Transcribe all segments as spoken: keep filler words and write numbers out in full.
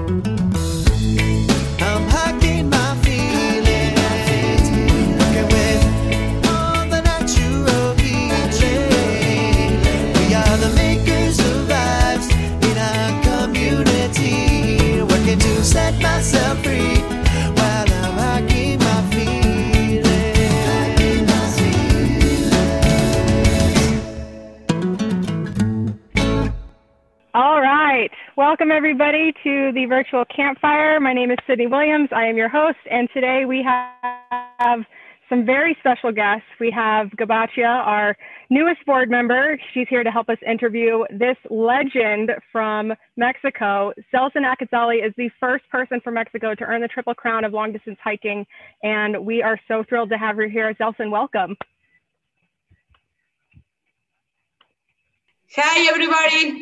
I'm hiking my feelings, working with all the natural healing. We are the makers of vibes in our community, working to set myself free while I'm hiking my feelings. Hiking my feelings. All right. Welcome, everybody, to the virtual campfire. My name is Sydney Williams. I am your host, and today we have some very special guests. We have Gabatia, our newest board member. She's here to help us interview this legend from Mexico. Zelson Akazali is the first person from Mexico to earn the Triple Crown of long distance hiking, and we are so thrilled to have her here. Zelson, welcome. Hi, everybody.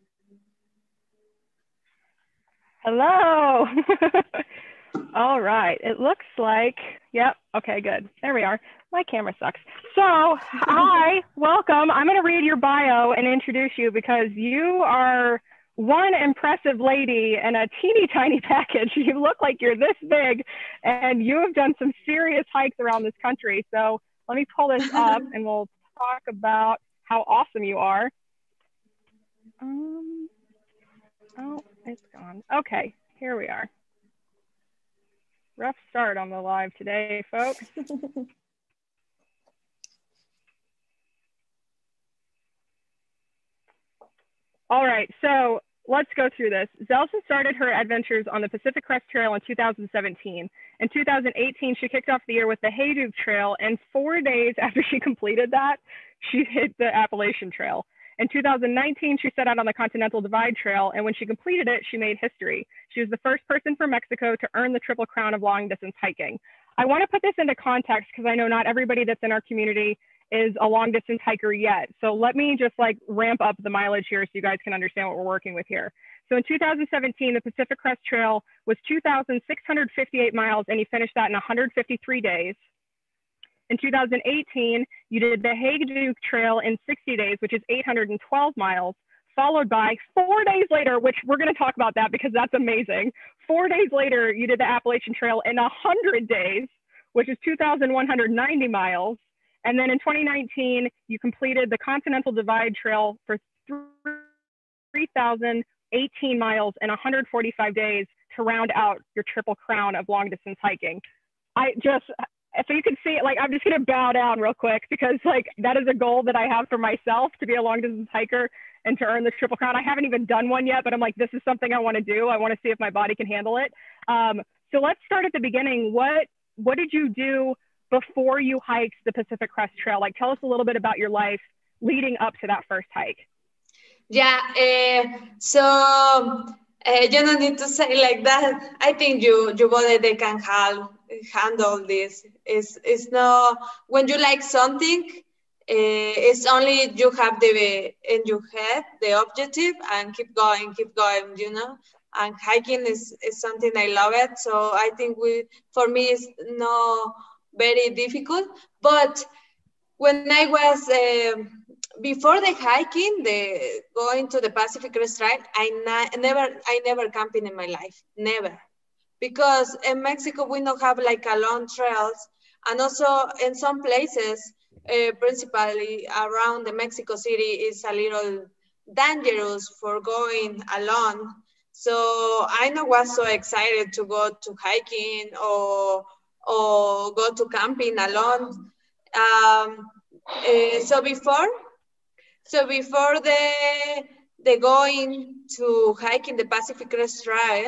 Hello. All right. It looks like, yep. Okay, good. There we are. My camera sucks. So, hi, welcome. I'm going to read your bio and introduce you because you are one impressive lady in a teeny tiny package. You look like you're this big and you have done some serious hikes around this country. So let me pull this up and we'll talk about how awesome you are. Um, oh, it's gone. Okay, here we are. Rough start on the live today, folks. All right, so let's go through this. Zelson started her adventures on the Pacific Crest Trail in two thousand seventeen. In two thousand eighteen, she kicked off the year with the Hayduke Trail, and four days after she completed that, she hit the Appalachian Trail. In two thousand nineteen, she set out on the Continental Divide Trail, and when she completed it, she made history. She was the first person from Mexico to earn the Triple Crown of long distance hiking. I want to put this into context because I know not everybody that's in our community is a long distance hiker yet. So let me just like ramp up the mileage here so you guys can understand what we're working with here. So in two thousand seventeen, the Pacific Crest Trail was two thousand six hundred fifty-eight miles, and he finished that in one hundred fifty-three days. In two thousand eighteen, you did the Hayduke Trail in sixty days, which is eight hundred twelve miles, followed by four days later, which we're going to talk about that because that's amazing. Four days later, you did the Appalachian Trail in one hundred days, which is two thousand one hundred ninety miles. And then in twenty nineteen, you completed the Continental Divide Trail for three thousand eighteen miles and one hundred forty-five days to round out your Triple Crown of long distance hiking. I just, so you can see it, like, I'm just going to bow down real quick because like that is a goal that I have for myself, to be a long distance hiker and to earn the Triple Crown. I haven't even done one yet, but I'm like, this is something I want to do. I want to see if my body can handle it. Um, so let's start at the beginning. What, what did you do before you hiked the Pacific Crest Trail? Like, tell us a little bit about your life leading up to that first hike. Yeah, uh, so uh, you don't need to say like that. I think you, your body, they can handle, handle this. It's, it's not, when you like something, uh, it's only you have the, in your head, the objective, and keep going, keep going, you know? And hiking is, is something I love it. So I think we, for me, it's not very difficult. But when I was, uh, before the hiking, the going to the Pacific Crest Trail, I na- never, I never camping in my life, never. Because in Mexico, we don't have like a long trails. And also in some places, uh, principally around the Mexico City, is a little dangerous for going alone. So I know was so excited to go to hiking or or go to camping alone. Um, uh, so before, so before the the going to hike in the Pacific Crest Trail,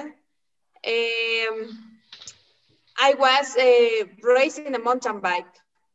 um, I was uh, racing a mountain bike.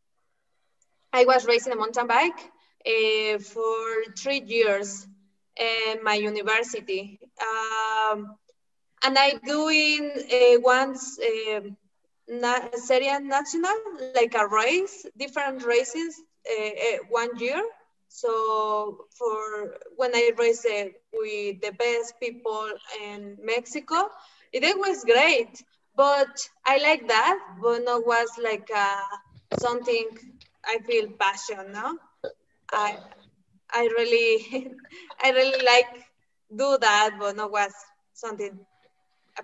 I was racing a mountain bike uh, for three years in my university. Um, and I doing uh, once uh, na- Serie Nacional, like a race, different races uh, uh, one year. So for when I raced uh, with the best people in Mexico, it was great. But I like that, but not was like uh, something I feel passion, no? I I really I really like do that, but not was something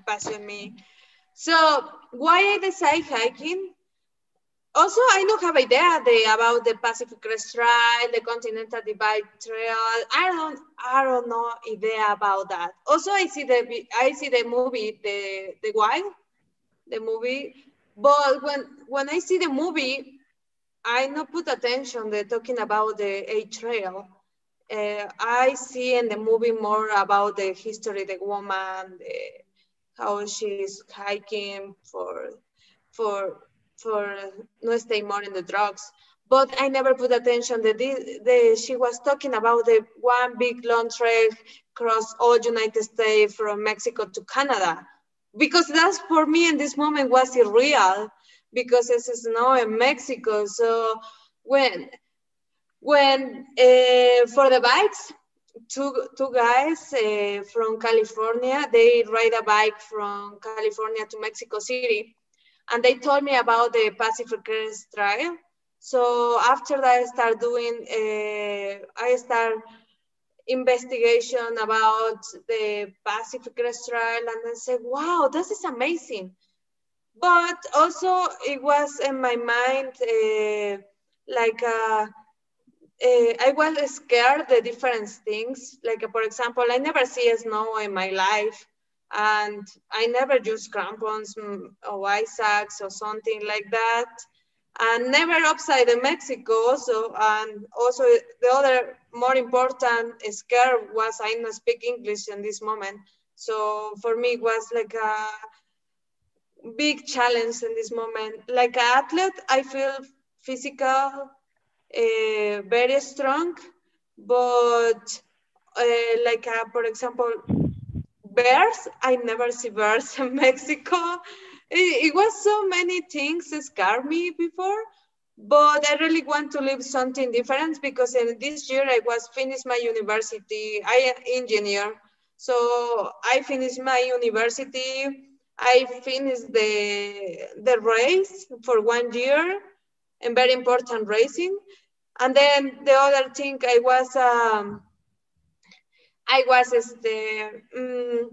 passion me. So why I decide hiking? Also, I don't have idea the, about the Pacific Crest Trail, the Continental Divide Trail. I don't, I don't know idea about that. Also, I see the, I see the movie, the, the Wild, the movie. But when, when I see the movie, I not put attention. They're talking about the A Trail. Uh, I see in the movie more about the history, the woman, the, how she's hiking for, for. for not stay more in the drugs. But I never put attention that the, the, she was talking about the one big long trail across all United States from Mexico to Canada. Because that's for me in this moment was irreal because this is now in Mexico. So when, when uh, for the bikes, two, two guys uh, from California, they ride a bike from California to Mexico City. And they told me about the Pacific Crest Trail. So after that, I start doing, uh, I start investigation about the Pacific Crest Trail, and I said, wow, this is amazing. But also it was in my mind, uh, like, uh, uh, I was scared the different things. Like, uh, for example, I never see snow in my life. And I never use crampons or ice axe or something like that. And never upside in Mexico. So, and also the other more important scare was I don't speak English in this moment. So for me, it was like a big challenge in this moment. Like an athlete, I feel physical, uh, very strong, but uh, like, a, for example, bears, I never see bears in Mexico. It, it was so many things that scared me before, but I really want to live something different because in this year I was finished my university. I am engineer, so I finished my university. I finished the the race for one year, and very important racing. And then the other thing I was. Um, I was este, um,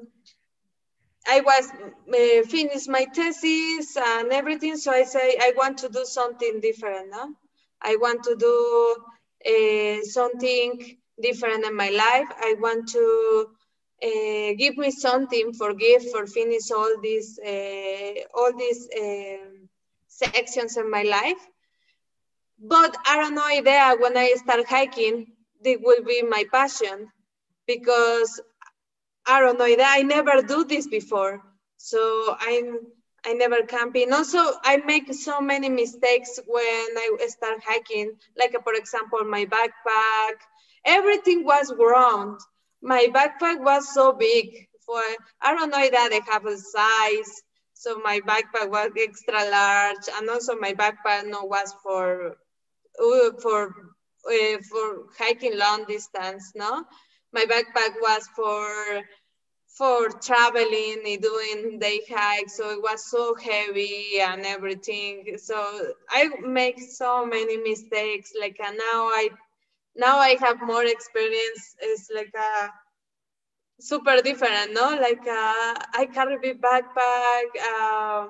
I was uh, finished my thesis and everything, so I say I want to do something different. No? I want to do uh, something different in my life. I want to uh, give me something for give for finish all these uh, all these uh, sections in my life. But I don't know idea when I start hiking, it will be my passion. Because I don't know, I never do this before. So I'm, I never camping. Also, I make so many mistakes when I start hiking. Like, for example, my backpack, everything was wrong. My backpack was so big. For I don't know that I have a size. So my backpack was extra large. And also my backpack no was for, uh, for, uh, for hiking long distance, no? My backpack was for for traveling and doing day hikes, so it was so heavy and everything. So I make so many mistakes. Like uh, now I now I have more experience. It's like a super different, no? Like uh, I carry big backpack. Uh,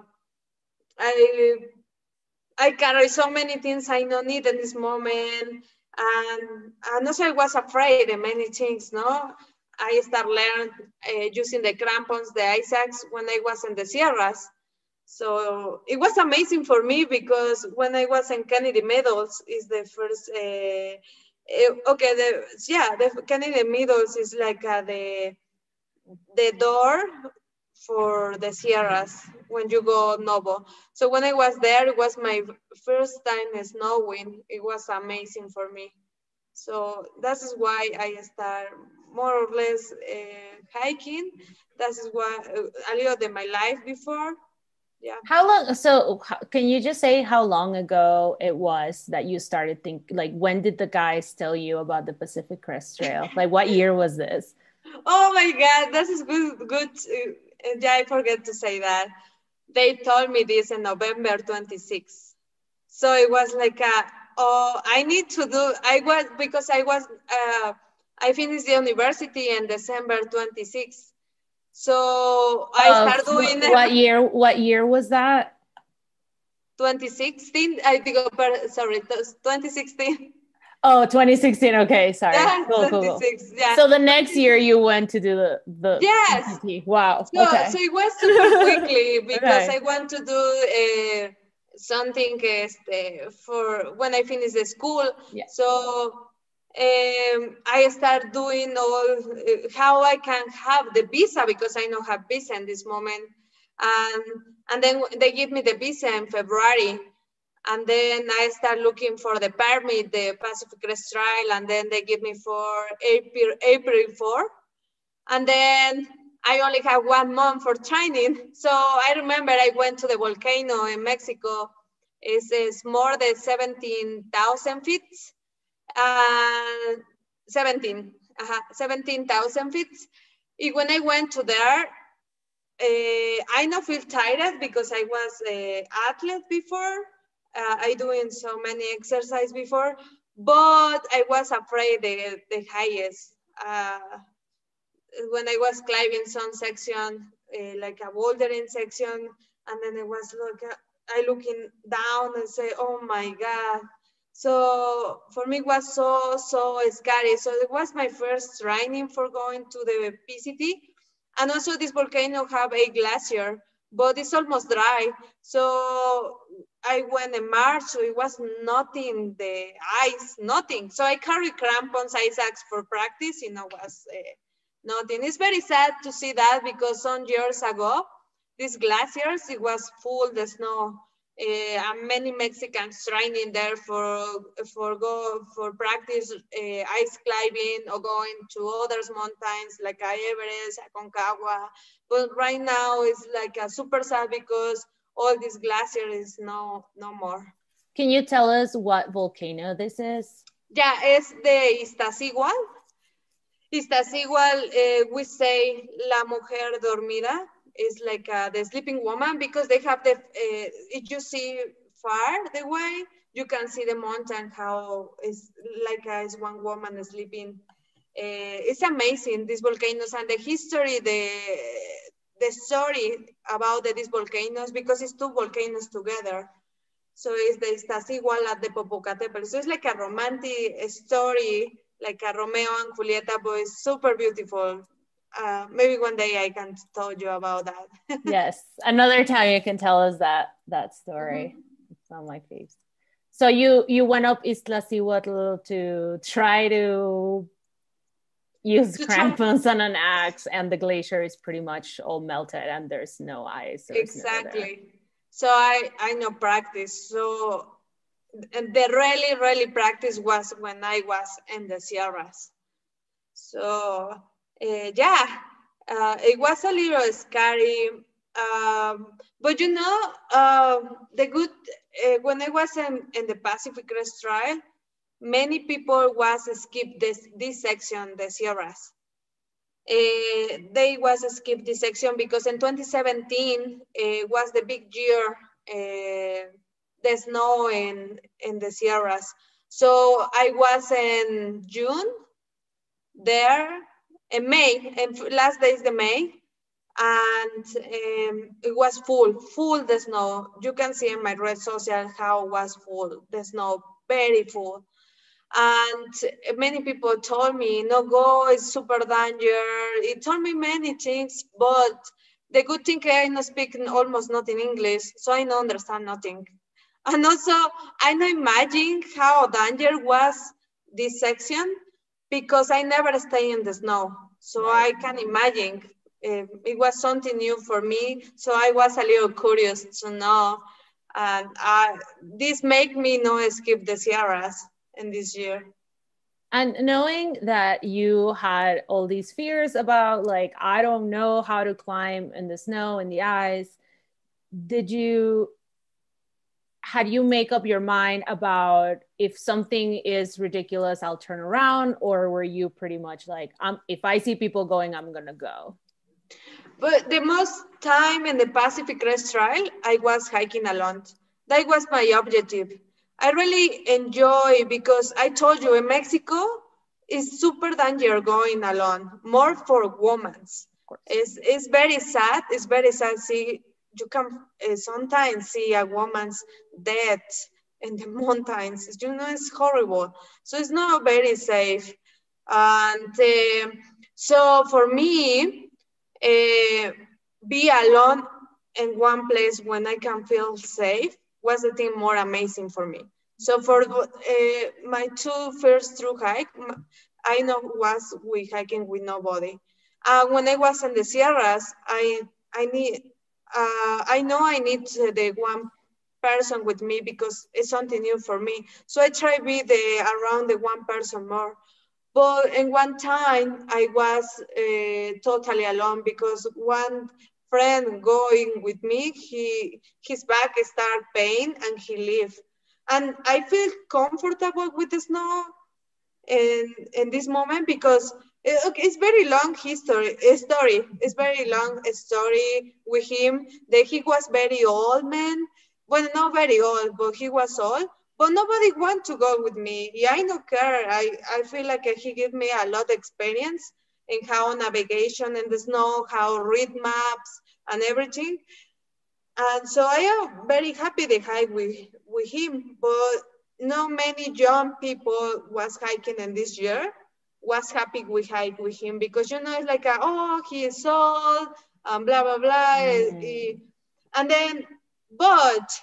I I carry so many things I don't need in this moment. And, and also I was afraid of many things, no? I started learning uh, using the crampons, the ice axe when I was in the Sierras. So it was amazing for me because when I was in Kennedy Meadows is the first, uh, uh, okay, the, yeah, the Kennedy Meadows is like uh, the, the door for the Sierras when you go Novo. So when I was there, it was my first time snowing. It was amazing for me. So that is why I start more or less uh, hiking. That is why uh, a little of my life before. Yeah. How long? So can you just say how long ago it was that you started think? Like, when did the guys tell you about the Pacific Crest Trail? Like, what year was this? Oh my God, this is good. Good. Uh, yeah, I forget to say that. They told me this in November twenty-sixth. So it was like, a, oh, I need to do. I was because I was. Uh, I finished the university in December twenty-sixth. So I Uh, started doing what year? What year was that? twenty sixteen. I think, sorry, twenty sixteen. Oh, twenty sixteen. Okay, sorry. Yeah, Cool, cool, cool. twenty-six. Yeah. So the next year you went to do the the Yes. P C T. Wow. So, okay. so it was super quickly because Okay. I want to do uh, something este, for when I finish the school. Yeah. So um, I start doing all uh, how I can have the visa because I don't have visa in this moment. And, and then they give me the visa in February. And then I start looking for the permit, the Pacific Crest Trail, and then they give me for April, April fourth. And then I only have one month for training. So I remember I went to the volcano in Mexico. It's, it's more than seventeen thousand feet. Uh, seventeen, uh, seventeen thousand feet. And when I went to there, uh, I don't feel tired because I was an athlete before. Uh, I doing so many exercise before, but I was afraid the, the highest. Uh, when I was climbing some section, uh, like a bouldering section, and then I was look, I looking down and say, oh my God. So for me it was so, so scary. So it was my first training for going to the P C T. And also this volcano have a glacier, but it's almost dry. So I went in March, so it was nothing, the ice, nothing. So I carry crampons, ice axe for practice, you know, was uh, nothing. It's very sad to see that because some years ago, these glaciers, it was full the snow. Uh, and many Mexicans training there for for go for practice uh, ice climbing or going to other mountains like Everest, Aconcagua. But right now it's like a super sad because all this glacier is no no more. Can you tell us what volcano this is? Yeah, it's the Iztaccíhuatl. Iztaccíhuatl, uh, we say La Mujer Dormida. Is like uh, the sleeping woman because they have the, uh, if you see far the way, you can see the mountain, how it's like uh, it's one woman sleeping. Uh, it's amazing, these volcanoes and the history, the the story about the, these volcanoes because it's two volcanoes together. So it's the Iztaccíhuatl at the Popocatépetl. So it's like a romantic story, like a Romeo and Julieta, but it's super beautiful. Uh, maybe one day I can tell you about that. Yes, another time you can tell us that that story. Mm-hmm. It's on my face. So you you went up Iztaccíhuatl to try to use to crampons try. on an axe, and the glacier is pretty much all melted, and there's no ice. There's exactly. So I I know practice. So and the really really practice was when I was in the Sierras. So. Uh, yeah, uh, it was a little scary, um, but you know, uh, the good, uh, when I was in, in the Pacific Crest Trail, many people was skip this, this section, the Sierras. Uh, they was skip this section because in twenty seventeen uh, was the big year, uh, the snow in, in the Sierras. So I was in June there, in May, and last day is the May, and um, it was full, full the snow. You can see in my red social how it was full, the snow, very full. And many people told me, no go, it's super danger. It told me many things, but the good thing I don't speak almost nothing English, so I don't understand nothing. And also, I don't imagine how danger was this section, because I never stay in the snow. So right. I can imagine uh, it was something new for me. So I was a little curious to know. And I, this made me not skip the Sierras in this year. And knowing that you had all these fears about like, I don't know how to climb in the snow and the ice, did you, had you make up your mind about if something is ridiculous, I'll turn around, or were you pretty much like, um, if I see people going, I'm gonna go? But the most time in the Pacific Crest Trail, I was hiking alone. That was my objective. I really enjoy, because I told you in Mexico, it's super dangerous going alone, more for women. course. It's, it's very sad. It's very sad. See, you can uh, sometimes see a woman's dead in the mountains. You know, it's horrible. So it's not very safe. And uh, so for me, uh, be alone in one place when I can feel safe was the thing more amazing for me. So for uh, my two first through hike, I know was with hiking with nobody. Uh, when I was in the Sierras, I I need uh, I know I need the one person with me because it's something new for me. So I try to be the around the one person more. But in one time I was uh, totally alone because one friend going with me, he his back start pain and he leave. And I feel comfortable with the snow in in this moment because it, okay, it's very long history story. It's very long story with him that he was very old man. Well, not very old, but he was old. But nobody want to go with me. Yeah, I don't care. I, I feel like he gave me a lot of experience in how navigation in the snow, how read maps and everything. And so I am very happy to hike with, with him. But not many young people was hiking in this year was happy we hike with him because, you know, it's like, a, oh, he is old and blah, blah, blah. Mm. And then, but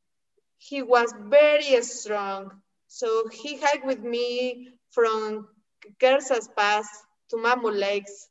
he was very strong. So he hiked with me from Kersas Pass to Mammoth Lakes.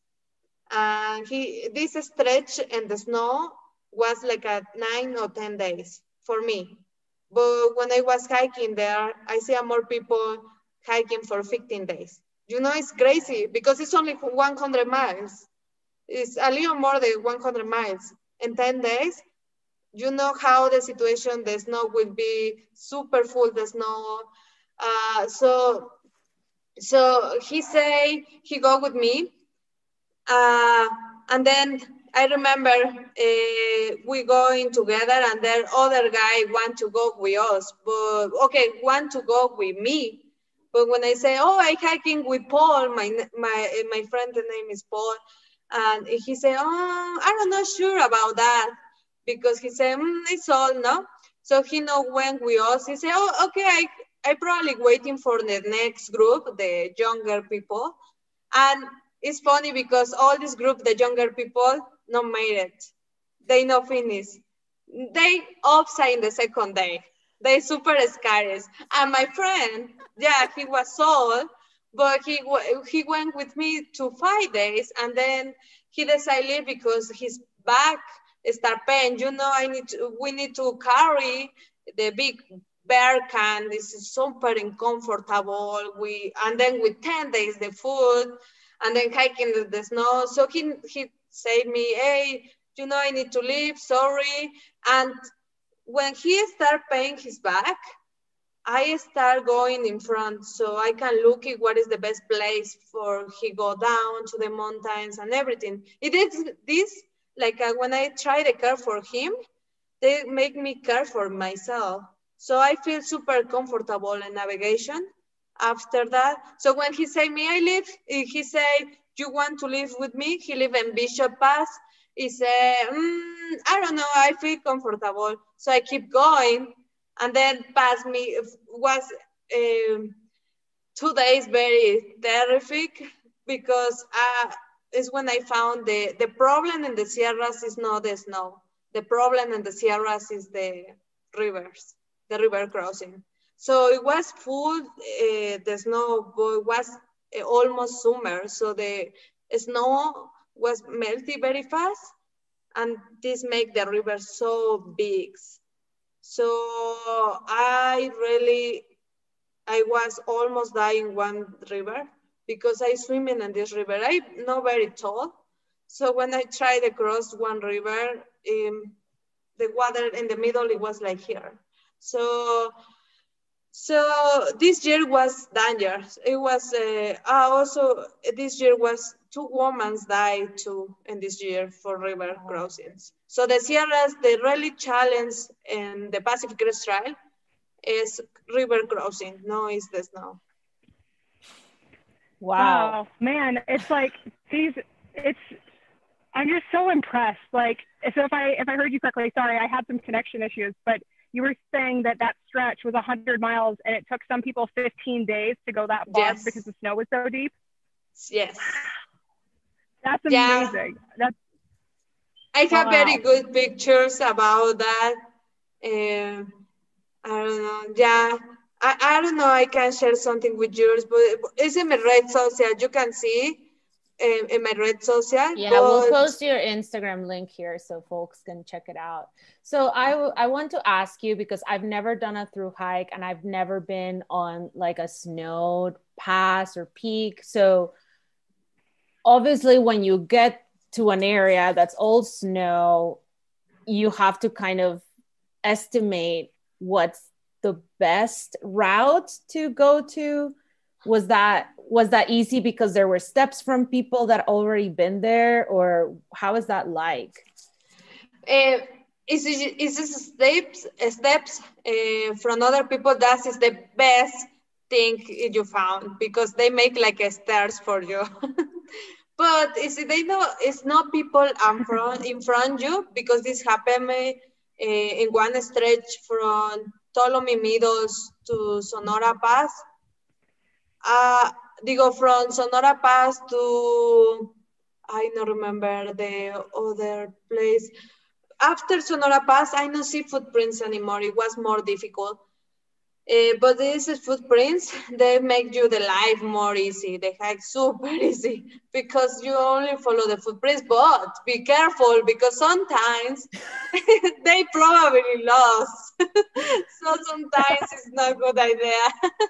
And he this stretch in the snow was like a nine or ten days for me. But when I was hiking there, I see more people hiking for fifteen days. You know, it's crazy because it's only one hundred miles. It's a little more than one hundred miles in ten days. You know how the situation, the snow will be super full, the snow. Uh, so, so he say he go with me. Uh, and then I remember uh, we going together and then other guy want to go with us, but okay, want to go with me. But when I say, oh, I hiking with Paul, my my my friend, the name is Paul, and he said, oh, I'm not sure about that because he said, mm, it's all, no? So he know when we us, he said, oh, okay, I, I probably waiting for the next group, the younger people. And it's funny because all this group, the younger people, not made it. They not finish. They upside in the second day. They super scary. And my friend, yeah, he was old, but he he went with me to five days, and then he decided because his back start pain. You know, I need to, we need to carry the big bear can. This is super uncomfortable. We and then with ten days the food. And then hiking the, the snow. So he, he said me, hey, you know, I need to leave, sorry. And when he start paying his back, I start going in front so I can look at what is the best place for he go down to the mountains and everything. It is this, like uh, when I try to care for him, they make me care for myself. So I feel super comfortable in navigation. After that, so when he say me, I live, he say, you want to live with me? He live in Bishop Pass. He say, mm, I don't know, I feel comfortable. So I keep going, and then past me was um, two days very terrific because uh, it's when I found the, the problem in the Sierras is not the snow. The problem in the Sierras is the rivers, the river crossing. So it was full, uh, the snow, but it was uh, almost summer. So the snow was melting very fast, and this make the river so big. So I really, I was almost dying one river because I swimming in this river. I'm not very tall. So when I tried to cross one river, um, the water in the middle, it was like here. So, So this year was dangerous. It was uh, also this year was two women died too in this year for river crossings. So the Sierras, the really challenge in the Pacific Crest Trail is river crossing. No, is the snow. Wow. Wow, man, it's like these. It's I'm just so impressed. Like, so if I if I heard you correctly, sorry, I had some connection issues, but you were saying that that stretch was one hundred miles, and it took some people fifteen days to go that far Yes. because the snow was so deep. Yes. That's Yeah. amazing. That's I have very wow. good pictures about that. Um, I don't know. Yeah. I, I don't know. I can share something with yours, but it's in my red social. You can see um, in my red social. Yeah, we'll But post your Instagram link here so folks can check it out. So I w- I want to ask you, because I've never done a through hike and I've never been on like a snowed pass or peak. So obviously when you get to an area that's all snow, you have to kind of estimate what's the best route to go to. Was that was that easy because there were steps from people that already been there, or how is that like? uh, is is this steps steps uh, from other people? That is the best thing you found because they make like a stairs for you. But is it, they know it's not people in front in front you because this happened me uh, in one stretch from Ptolemy Meadows to Sonora Pass. Uh, digo from Sonora Pass to I don't remember the other place. After Sonora Pass, I don't see footprints anymore. It was more difficult. Uh, but these footprints, they make you the life more easy. They hike super easy because you only follow the footprints. But be careful because sometimes they probably lost. So sometimes it's not a good idea.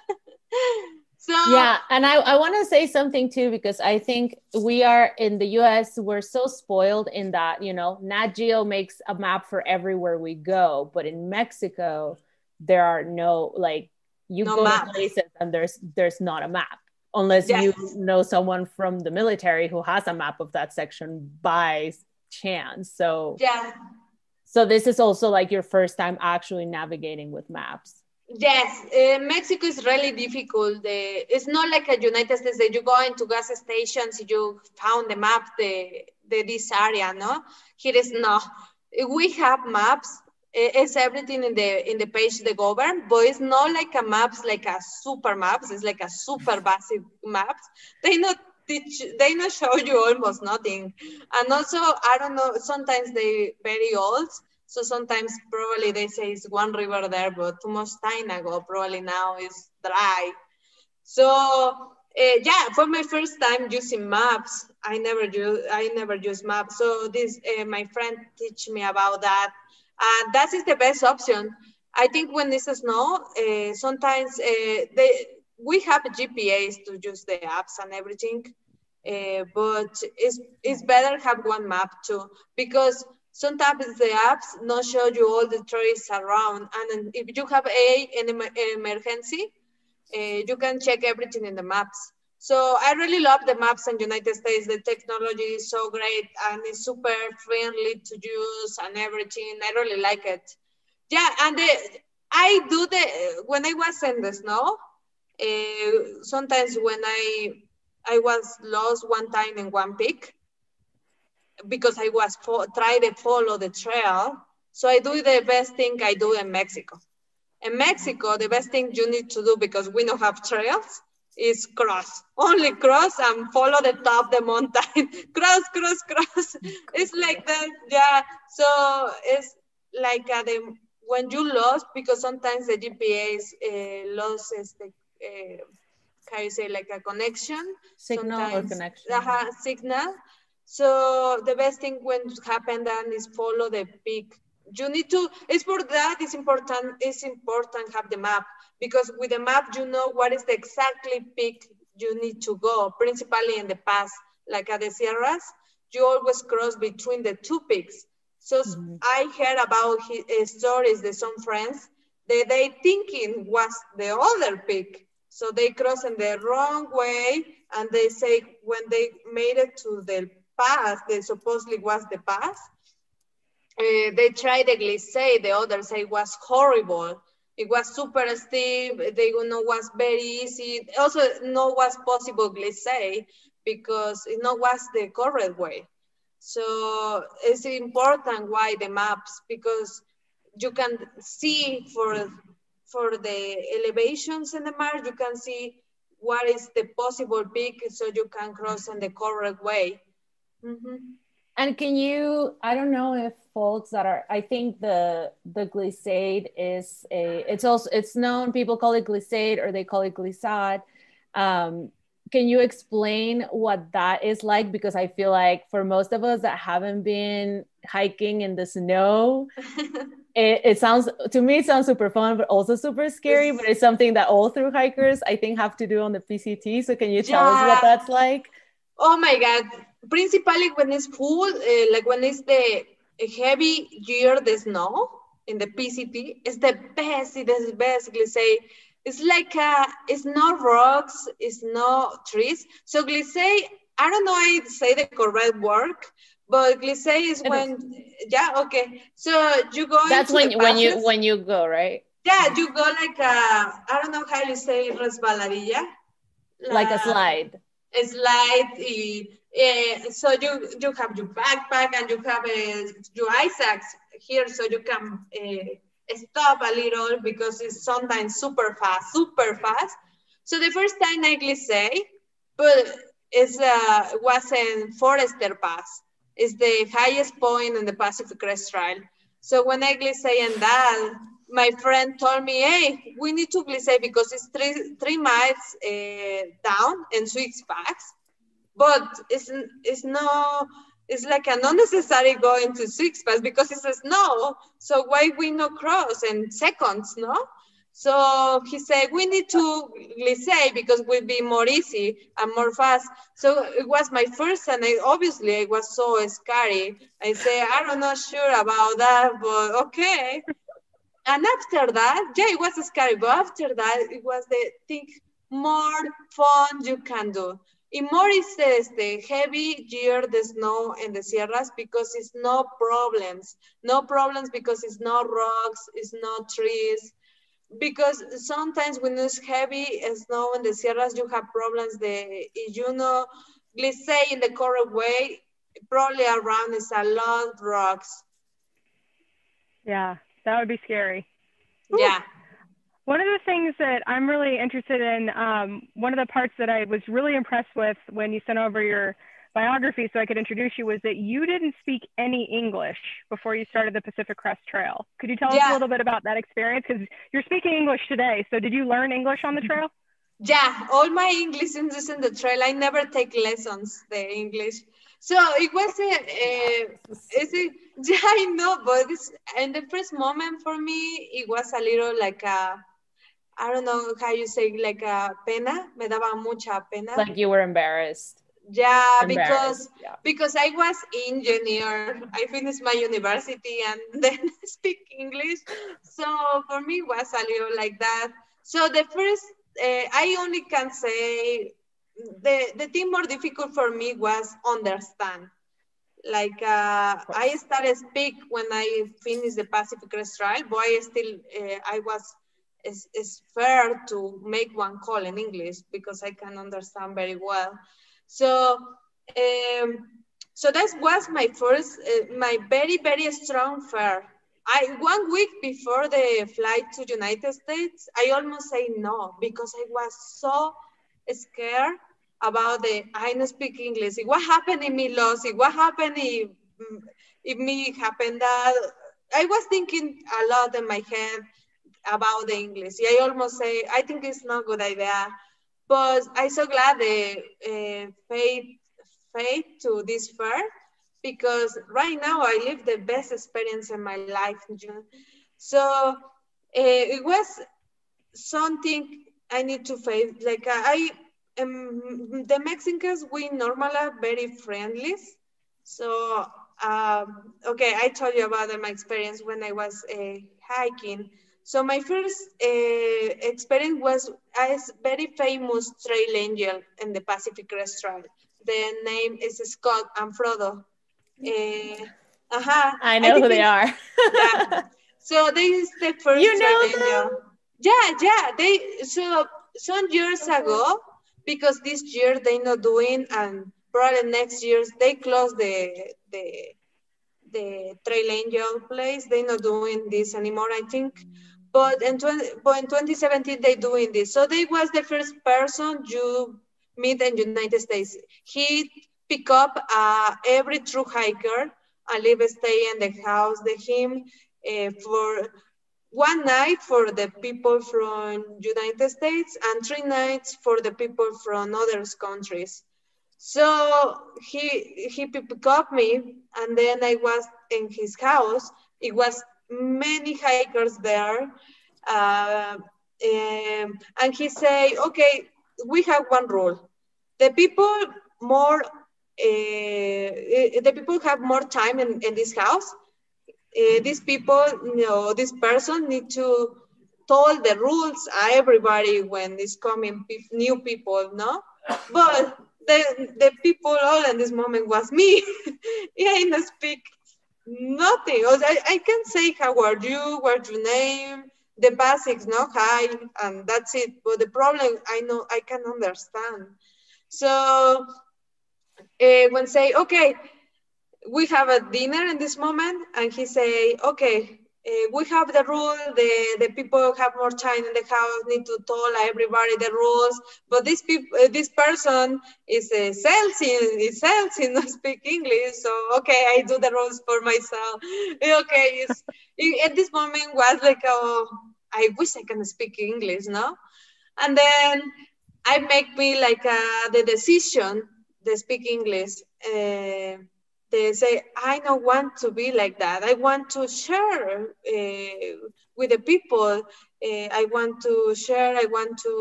So Yeah, and I, I want to say something too, because I think we are in the U S, we're so spoiled in that, you know, Nat Geo makes a map for everywhere we go. But in Mexico, there are no, like, you no go map. to places and there's there's not a map unless Yes. you know someone from the military who has a map of that section by chance. So Yeah. so this is also like your first time actually navigating with maps. Yes, uh, Mexico is really difficult. Uh, it's not like a United States that you go into gas stations, you found the map, the, the this area, no? Here is not. We have maps. It's everything in the in the page they govern, but it's not like a maps like a super maps. It's like a super basic maps. They not teach. They not show you almost nothing. And also, I don't know. Sometimes they very old. So sometimes probably they say it's one river there, but too much time ago, probably now it's dry. So uh, yeah, for my first time using maps, I never use I never use maps. So this uh, my friend teach me about that, and that is the best option. I think when this is snow, uh, sometimes uh, they we have G P As to use the apps and everything, uh, but it's it's better have one map too because sometimes the apps not show you all the trees around, and if you have a an emergency, uh, you can check everything in the maps. So I really love the maps in the United States. The technology is so great and it's super friendly to use and everything. I really like it. Yeah, and the, I do the when I was in the snow. Uh, sometimes when I I was lost one time in one peak, because I was fo- trying to follow the trail. So I do the best thing I do in Mexico. In Mexico, the best thing you need to do, because we don't have trails, is cross. Only cross and follow the top of the mountain. cross, cross, cross. It's like that, yeah. So it's like uh, the, when you lost, because sometimes the G P S uh, loses the, uh, how you say, like a connection. Signal sometimes, or connection. Uh, signal. So the best thing when happen then is follow the peak. You need to, it's for that, it's important, it's important have the map, because with the map, you know what is the exactly peak you need to go, principally in the pass, like at the Sierras, you always cross between the two peaks. So mm-hmm. I heard about his, uh, stories that some friends, they, they thinking was the other peak. So they cross in the wrong way, and they say when they made it to the pass, that supposedly was the pass, uh, they tried the glissade, the others say it was horrible. It was super steep, they know was very easy. Also, no was possible glissade because it no was the correct way. So it's important why the maps, because you can see for for the elevations in the Mars, you can see what is the possible peak, so you can cross in the correct way. Mm-hmm. And can you, I don't know if folks that are, I think the the glissade is a, it's also, it's known, people call it glissade or they call it glissade. Um, can you explain what that is like? Because I feel like for most of us that haven't been hiking in the snow, it, it sounds, to me, it sounds super fun, but also super scary, but it's something that all through hikers, I think, have to do on the P C T. So can you tell Yeah. us what that's like? Oh my God. Principally when it's full, uh, like when it's the heavy year, the snow in the P C T, it's the best, it is basically say, it's like, uh, it's no rocks, it's no trees. So glissade, I don't know how to say the correct word, but glissade is It when, yeah, okay. So you go That's into when the when you passes. when you go, right? Yeah, you go like a, I don't know how you say resbaladilla. Like a slide. A slide. Uh, so you you have your backpack and you have uh, your Isaacs here, so you can uh, stop a little because it's sometimes super fast, super fast. So the first time I glissade, but it's uh, was in Forester Pass. It's the highest point in the Pacific Crest Trail. So when I glissade in that, my friend told me, hey, we need to glissade because it's three three miles uh, down in Six Packs, but it's it's no, it's like an unnecessary going to Six Packs because it's a snow. So why we no cross in seconds, no? So he said, we need to glissade because it will be more easy and more fast. So it was my first, and I, obviously it was so scary. I say, I don't know sure about that, but okay. And after that, yeah, it was scary, but after that, it was the thing more fun you can do. In more is the, the heavy year, the snow and the Sierras, because it's no problems. No problems because it's no rocks, it's no trees. Because sometimes when it's heavy snow in the Sierras, you have problems. The, you know, let's say in the correct way, probably around is a lot of rocks. Yeah, that would be scary. Yeah. One of the things that I'm really interested in, um, one of the parts that I was really impressed with when you sent over your biography so I could introduce you was that you didn't speak any English before you started the Pacific Crest Trail. Could you tell Yeah. us a little bit about that experience? Because you're speaking English today. So did you learn English on the trail? Yeah, all my English is in the trail. I never take lessons, the English. So it was a, a, it's a yeah, I know, but it's, in the first moment for me, it was a little like a, I don't know how you say, like a pena. Me daba mucha pena. Like you were embarrassed. Yeah, Embarrassed, because yeah. because I was engineer. I finished my university and then speak English. So for me, it was a little like that. So the first, uh, I only can say the the thing more difficult for me was understand. Like uh, I started speak when I finished the Pacific Crest Trail, but I still uh, I was. It's, it's fair to make one call in English because I can understand very well. So, um, so that was my first, uh, my very, very strong fear. I one week before the flight to United States, I almost say no because I was so scared about the I don't speak English. What happened if me lost? What happened if if me happened that? I was thinking a lot in my head about the English. I almost say I think it's not a good idea. But I'm so glad the uh, faith, faith to this fair because right now I live the best experience in my life. So uh, it was something I need to face. Like I, um, the Mexicans, we normally are very friendly. So, um, okay, I told you about my experience when I was uh, hiking. So my first uh, experience was as very famous trail angel in the Pacific Crest Trail. The name is Scott and Frodo. Uh, uh-huh. I know I who they are. Yeah. So this is the first you know trail angel. Yeah, yeah. They so some years ago, because this year they not doing and probably next year they close the the the Trail Angel place. They're not doing this anymore, I think. But in, twenty, but in twenty seventeen, they doing this. So they was the first person you meet in United States. He pick up uh, every true hiker and live stay in the house, the him uh, for one night for the people from United States and three nights for the people from other countries. So he he picked up me, and then I was in his house. It was many hikers there, uh, um, and he say, "Okay, we have one rule: the people more, uh, the people have more time in, in this house. Uh, these people, you know, this person need to tell the rules to everybody when it's coming new people, no, but." The, the people all in this moment was me. Yeah, I didn't speak nothing. I, I can say how are you, what's your name, the basics, no, hi, and that's it. But the problem, I know, I can understand. So uh, when say, okay, we have a dinner in this moment, and he say, okay, uh, we have the rule, the, the people have more time in the house, need to tell everybody the rules, but this people, uh, this person is a sales in, is sales in, not speak English, so okay, I do the rules for myself. Okay, it's, it, at this moment was like, oh, I wish I can speak English, no? And then I make me like uh, the decision to speak English. Uh, They say, I don't want to be like that. I want to share uh, with the people. Uh, I want to share. I want to,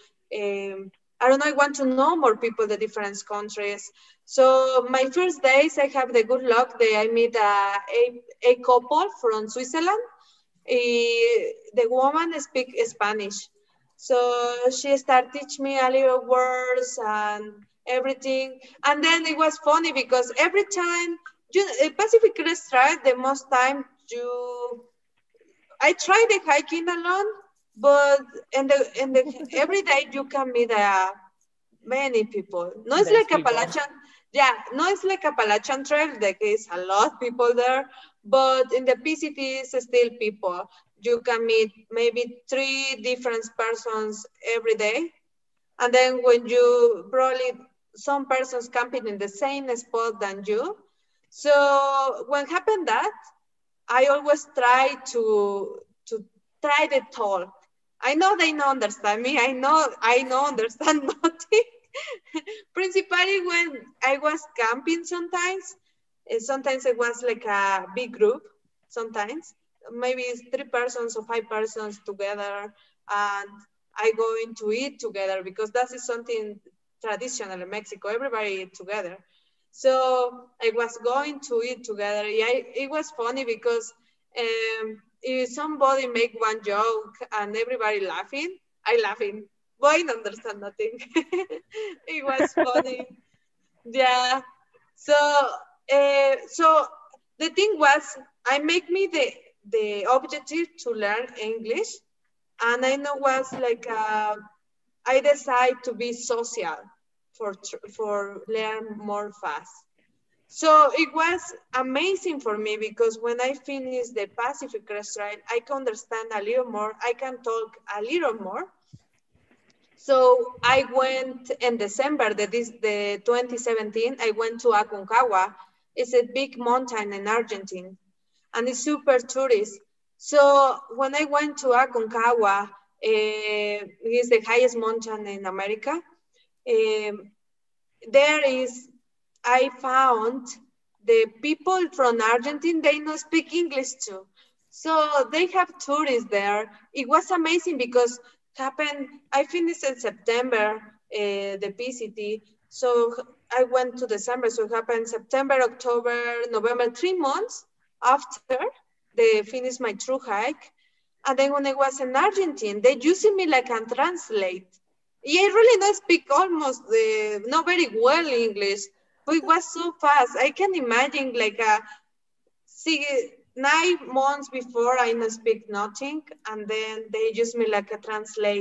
um, I don't know, I want to know more people in the different countries. So my first days, I have the good luck that I meet a, a, a couple from Switzerland. Uh, the woman speaks Spanish. So she started teaching me a little words and everything. And then it was funny because every time, you, Pacific Crest Trail, the most time you, I tried the hiking alone, but in the, in the, every day you can meet uh, many people. No, it's like people. Appalachian, yeah, no, it's like Appalachian Trail, there is a lot of people there, but in the P C T, it's still people. You can meet maybe three different persons every day. And then when you probably, some persons camping in the same spot than you. So when happened that, I always try to, to try the talk. I know they don't understand me. I know I don't understand nothing. Principally when I was camping sometimes, sometimes it was like a big group, sometimes. Maybe it's three persons or five persons together, and I go into eat together because that is something traditional in Mexico. Everybody eat together. So I was going to eat together. Yeah, it was funny because um, if somebody make one joke and everybody laughing, I laughing. But I don't understand nothing. It was funny. Yeah. So uh, so the thing was, I make me the the objective to learn English, and I know was like uh, I decide to be social for for learn more fast. So it was amazing for me because when I finished the Pacific Crest Trail, I can understand a little more. I can talk a little more. So I went in December, the, this, the twenty seventeen, I went to Aconcagua. It's a big mountain in Argentina, and it's super tourist. So when I went to Aconcagua, uh, it's the highest mountain in America. Um, there is, I found the people from Argentina, they don't speak English too. So they have tourists there. It was amazing because happened, I finished in September, uh, the P C T. So I went to December, so it happened September, October, November, three months after they finished my true hike. And then when I was in Argentina, they using me like a translate. Yeah, I really don't speak almost, uh, not very well English, but it was so fast. I can imagine like a, see, nine months before I don't speak nothing, and then they use me like a translate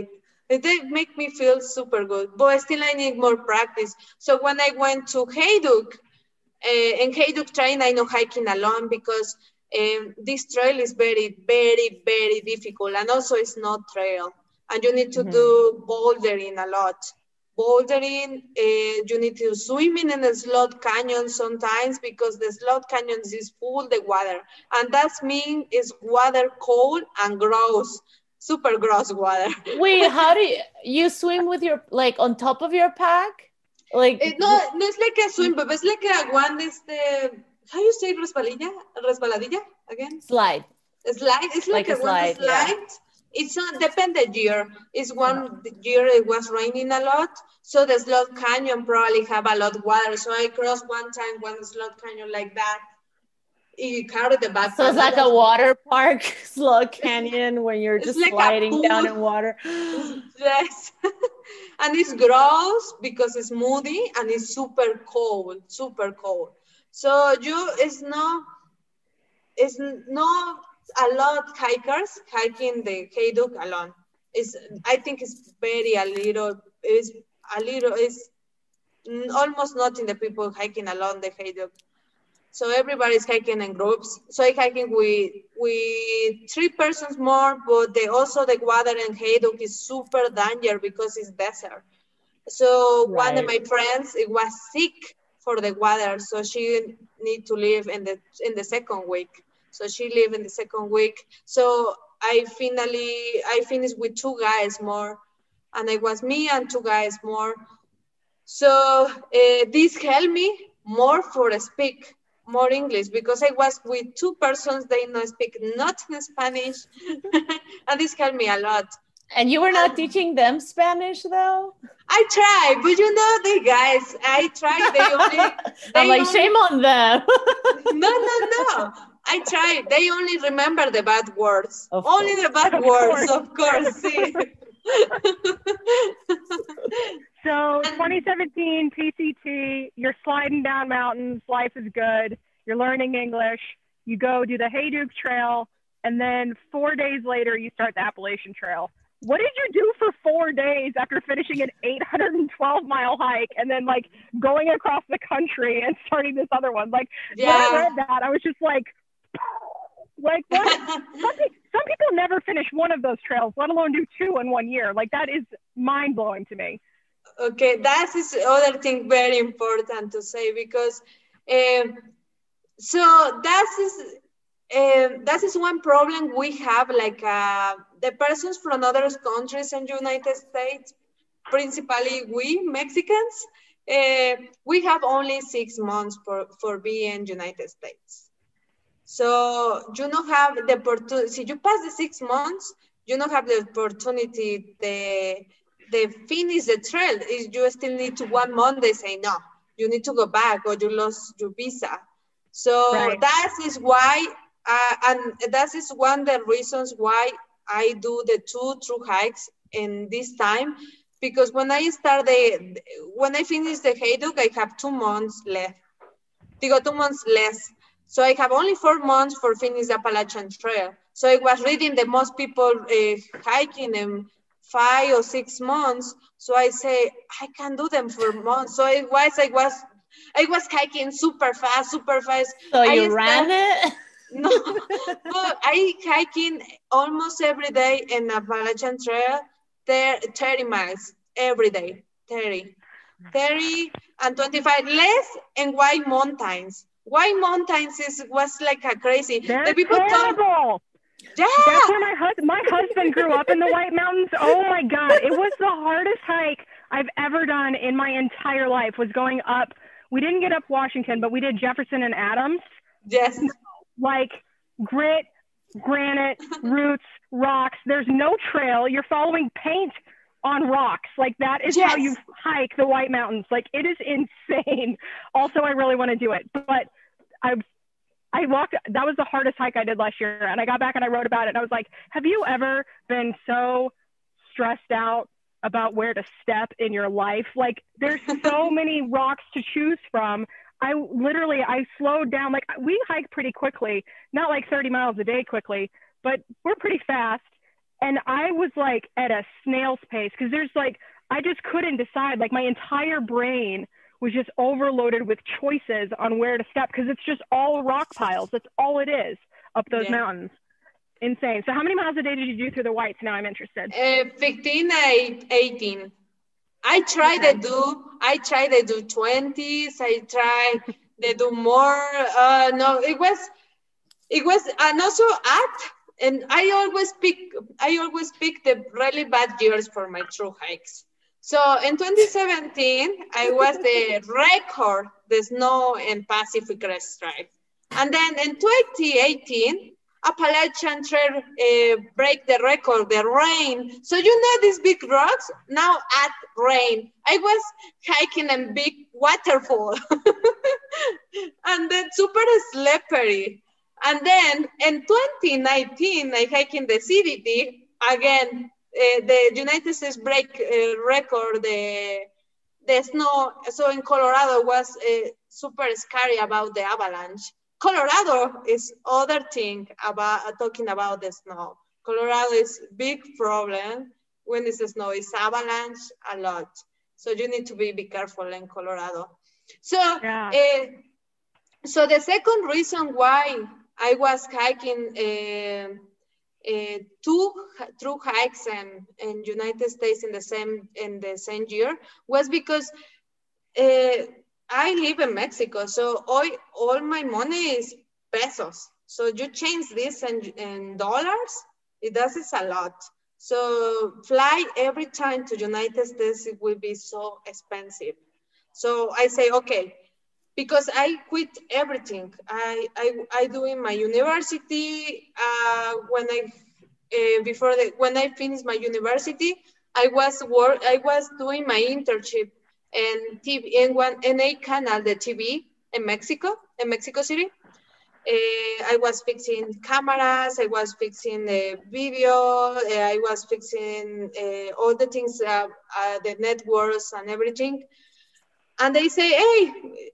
They make me feel super good, but still I need more practice. So when I went to Hayduk, uh, in Hayduk train, I know hiking alone because um, this trail is very, very, very difficult, and also it's not trail, and you need to mm-hmm. do bouldering a lot. Bouldering, uh, you need to swimming in the slot canyon sometimes because the slot canyons is full the water, and that means it's water cold and gross. Super gross water. Wait, how do you, you swim with your, like on top of your pack? Like it, no, no, it's like a swim, but it's like a one, is the, how you say resbalilla? Resbaladilla again? Slide. A slide? It's like, like a, a slide. slide. Yeah. It's not, depend the year. It's one yeah. year it was raining a lot, so the slot canyon probably have a lot of water. So I crossed one time one slot canyon like that. You carry the backpack. So it's like a water park, slot canyon, when you're just like sliding down in water. Yes. And it's gross because it's moody and it's super cold, super cold. So you, it's not, it's not a lot of hikers hiking the Hayduk alone. It's, I think it's very a little, it's a little, it's almost nothing the people hiking along the Hayduk. So everybody's hiking in groups. So I'm hiking with, with three persons more, but they also the water in Hayduk is super dangerous because it's desert. So right. one of my friends, it was sick for the water, so she need to live in the in the second week. So she lived in the second week. So I finally, I finished with two guys more, and it was me and two guys more. So uh, this helped me more for speak more English because I was with two persons, they not speak nothing Spanish, and this helped me a lot. And you were not um, teaching them Spanish though? I tried, but you know the guys, I tried, they only... They I'm like, only, shame on them. no, no, no. I tried, they only remember the bad words. Of only course. the bad of words, course. of course, see. So twenty seventeen P C T, you're sliding down mountains, life is good, you're learning English, you go do the Hayduk Trail, and then four days later you start the Appalachian Trail. What did you do for four days after finishing an eight hundred twelve mile hike and then like going across the country and starting this other one? Like yeah. when I read that, I was just like, like what? some, pe- some people never finish one of those trails, let alone do two in one year. Like that is mind blowing to me. Okay, that is other thing very important to say because um, so that is um, that is one problem we have, like uh, the persons from other countries in United States, principally we Mexicans, uh, we have only six months for, for being United States. So you don't have the opportunity, si you pass the six months, you don't have the opportunity the they finish the trail. You still need to one month, they say no, you need to go back or you lost your visa. So right. that is why, uh, and that is one of the reasons why I do the two true hikes in this time, because when I start the, when I finish the Hayduk, I have two months left. Digo, two months less. So I have only four months for finish the Appalachian Trail. So I was reading the most people uh, hiking in five or six months. So I say, I can do them for months. So it was, I was, I was hiking super fast, super fast. So I you start, ran it? No, no, I hiking almost every day in Appalachian Trail, thirty miles every day, thirty, thirty and twenty-five, less in White Mountains. White Mountains is was like a crazy. They're the people terrible. Talk, yeah. That's where my husband, my husband grew up in the White Mountains. Oh my God. It was the hardest hike I've ever done in my entire life, was going up. We didn't get up Washington, but we did Jefferson and Adams. Yes. Like grit, granite, roots, rocks. There's no trail. You're following paint on rocks. Like that is yes. how you hike the White Mountains. Like it is insane. Also, I really want to do it, but I've I walked, that was the hardest hike I did last year. And I got back and I wrote about it. And I was like, have you ever been so stressed out about where to step in your life? Like there's so many rocks to choose from. I literally, I slowed down. Like we hike pretty quickly, not like thirty miles a day quickly, but we're pretty fast. And I was like at a snail's pace because there's like, I just couldn't decide. Like my entire brain was just overloaded with choices on where to step because it's just all rock piles. That's all it is up those Yeah. mountains. Insane. So how many miles a day did you do through the whites? Now I'm interested. Uh, fifteen, eighteen. I try Okay. to do, I try to do twenties. I try to do more. Uh, no, it was, it was, and also at, and I always pick, I always pick the really bad years for my true hikes. So in twenty seventeen, I was the record, the snow and Pacific Crest Drive. And then in twenty eighteen, Appalachian Trail uh, break the record, the rain. So you know these big rocks, now at rain. I was hiking a big waterfall and then super slippery. And then in twenty nineteen, I hike in the C D T again. Uh, the United States break uh, record, the the snow. So in Colorado was uh, super scary about the avalanche. Colorado is other thing about uh, talking about the snow. Colorado is big problem when it's snow. It's avalanche a lot. So you need to be, be careful in Colorado. So, Yeah. uh, so the second reason why I was hiking uh, uh, two through hikes in, in United States in the same in the same year was because uh, I live in Mexico, so all, all my money is pesos. So you change this in, in dollars, it does is a lot. So fly every time to United States, it will be so expensive. So I say, okay, because I quit everything. I I, I do in my university. Uh, when I uh, before the, when I finished my university, I was work. I was doing my internship in T V in one N A canal, the T V in Mexico, in Mexico City. Uh, I was fixing cameras. I was fixing the video. Uh, I was fixing uh, all the things, uh, uh, the networks and everything. And they say, "Hey,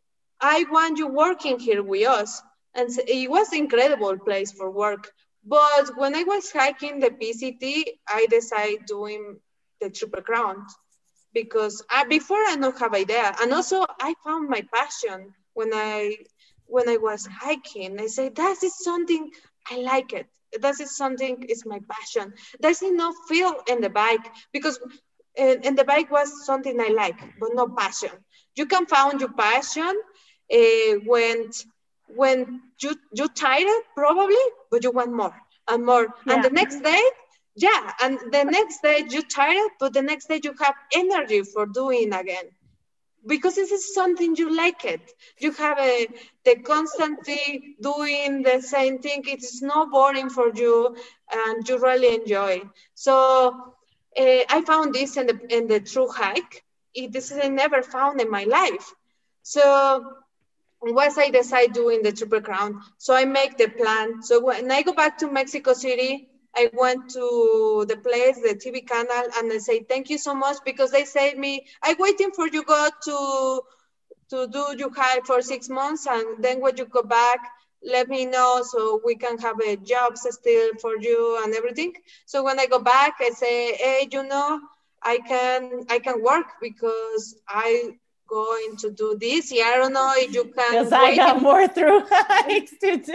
I want you working here with us." And so it was an incredible place for work. But when I was hiking the P C T, I decided doing the Triple Crown because I, before I don't have idea. And also I found my passion when I when I was hiking. I said, that is something I like it. That is something is my passion. There's no feel in the bike because and, and the bike was something I like, but no passion. You can find your passion uh, when when you you tired probably, but you want more and more. Yeah. And the next day, yeah, and the next day you tired, but the next day you have energy for doing again. Because this is something you like it. You have a the constantly doing the same thing. It's not boring for you, and you really enjoy. So uh, I found this in the in the true hike. It, this is I never found in my life. So once I decide doing the Triple Crown, so I make the plan. So when I go back to Mexico City, I went to the place, the T V canal, and I say, thank you so much, because they say me, I'm waiting for you go to, to do your hike for six months. And then when you go back, let me know so we can have a job still for you and everything. So when I go back, I say, hey, you know, I can, I can work because I going to do this. Yeah, I don't know if you can. Because I got more through hikes to do.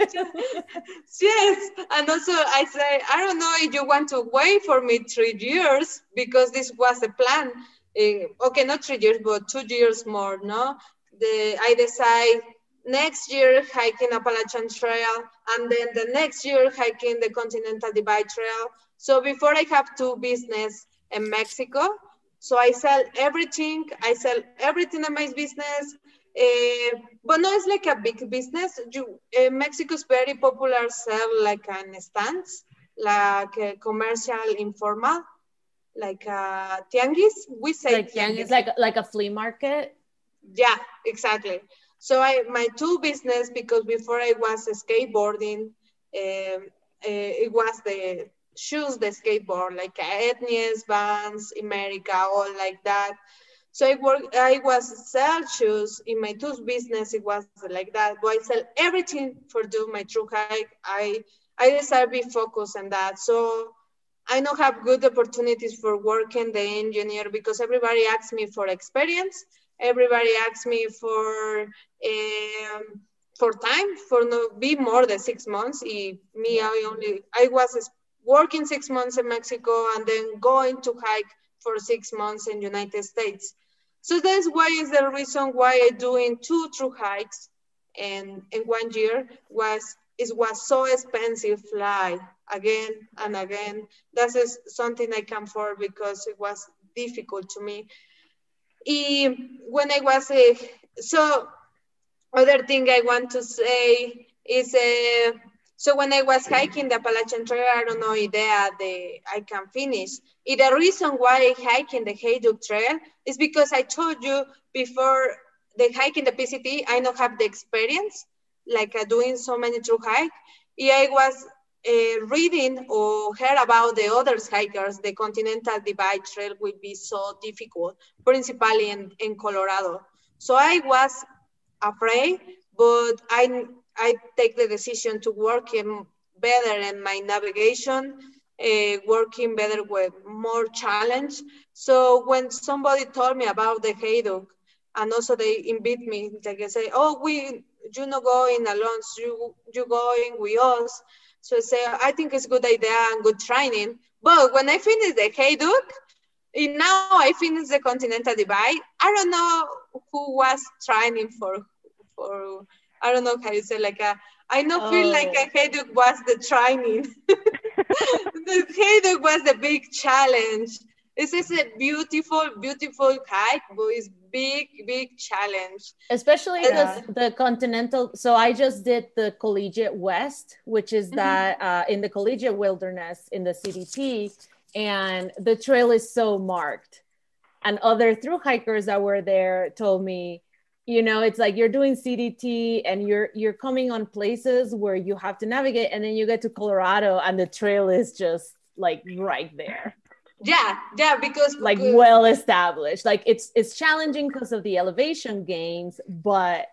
Yes, and also I say, I don't know if you want to wait for me three years because this was the plan. Uh, okay, not three years, but two years more, no? The I decide next year hiking Appalachian Trail, and then the next year hiking the Continental Divide Trail. So before I have two business in Mexico, so I sell everything. I sell everything in my business. Uh, but no, it's like a big business. You, uh, Mexico is very popular sell like an stands, like a commercial informal, like a tianguis. We say Like tianguis, like like a flea market. Yeah, exactly. So I my two business, because before I was skateboarding, um, uh, it was the shoes, the skateboard, like Etnies, Vans, America, all like that. So I work, I was sell shoes in my two business. It was like that. But I sell everything for do my true hike. I I decided to be focused on that. So I don't have good opportunities for working the engineer because everybody asks me for experience. Everybody asks me for um, for time, for no be more than six months. I, me, I only I was working six months in Mexico and then going to hike for six months in United States. So that's why is the reason why I doing two true hikes in, in one year was it was so expensive fly again and again. That is something I can afford because it was difficult to me. Y when I was uh, so other thing I want to say is uh, so when I was hiking the Appalachian Trail, I don't know idea the I can finish. And the reason why I hiking the Haydock Trail is because I told you before the hiking the P C T, I don't have the experience like uh, doing so many true hike. And I was uh, reading or heard about the other hikers, the Continental Divide Trail will be so difficult, principally in, in Colorado. So I was afraid, but I I take the decision to work in better in my navigation, uh, working better with more challenge. So when somebody told me about the Haydock, and also they invite me, like I say, oh, we you not going alone, you you going with us. So I say, I think it's a good idea and good training. But when I finish the Haydock, and now I finished the Continental Divide, I don't know who was training for for I don't know how you say like a I don't oh. feel like a Haydock was the training. The Haydock was the big challenge. This is a beautiful, beautiful hike, but it's big, big challenge. Especially yeah. the, the Continental. So I just did the Collegiate West, which is mm-hmm. that uh, in the Collegiate Wilderness in the C D T, and the trail is so marked. And other thru hikers that were there told me, you know, it's like you're doing C D T and you're you're coming on places where you have to navigate, and then you get to Colorado and the trail is just like right there. Yeah, yeah, because like well established. Like it's it's challenging because of the elevation gains, but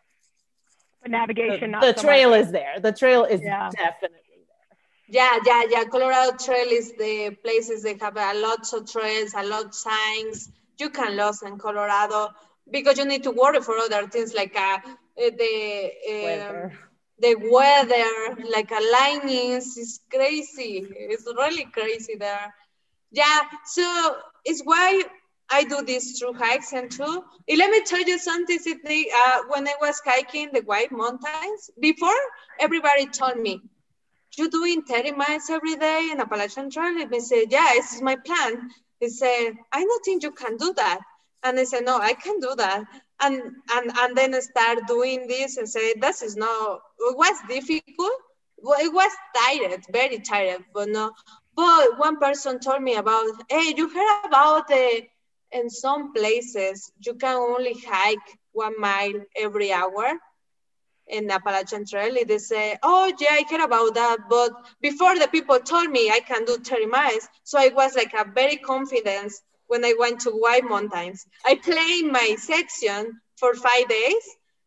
the navigation, the, not the so trail much. is there. The trail is yeah. definitely there. Yeah, yeah, yeah. Colorado Trail is the places they have a lot of trails, a lot of signs. You can lose in Colorado because you need to worry for other things like uh, the um, weather. the weather, like a lightnings. It's crazy. It's really crazy there. Yeah, so it's why I do these true hikes and too. And let me tell you something, Sydney. Uh, when I was hiking the White Mountains, before everybody told me, "You doing thirty miles every day in Appalachian Trail?" And I said, "Yeah, this is my plan." They said, "I don't think you can do that." And I said, "No, I can do that." And and and then I start doing this and say, "This is not." It was difficult. Well, it was tired, very tired, but no. But one person told me about, hey, you heard about the, in some places, you can only hike one mile every hour in the Appalachian Trail. They say, oh, yeah, I heard about that. But before the people told me I can do thirty miles. So I was like a very confident when I went to White Mountains. I played my section for five days.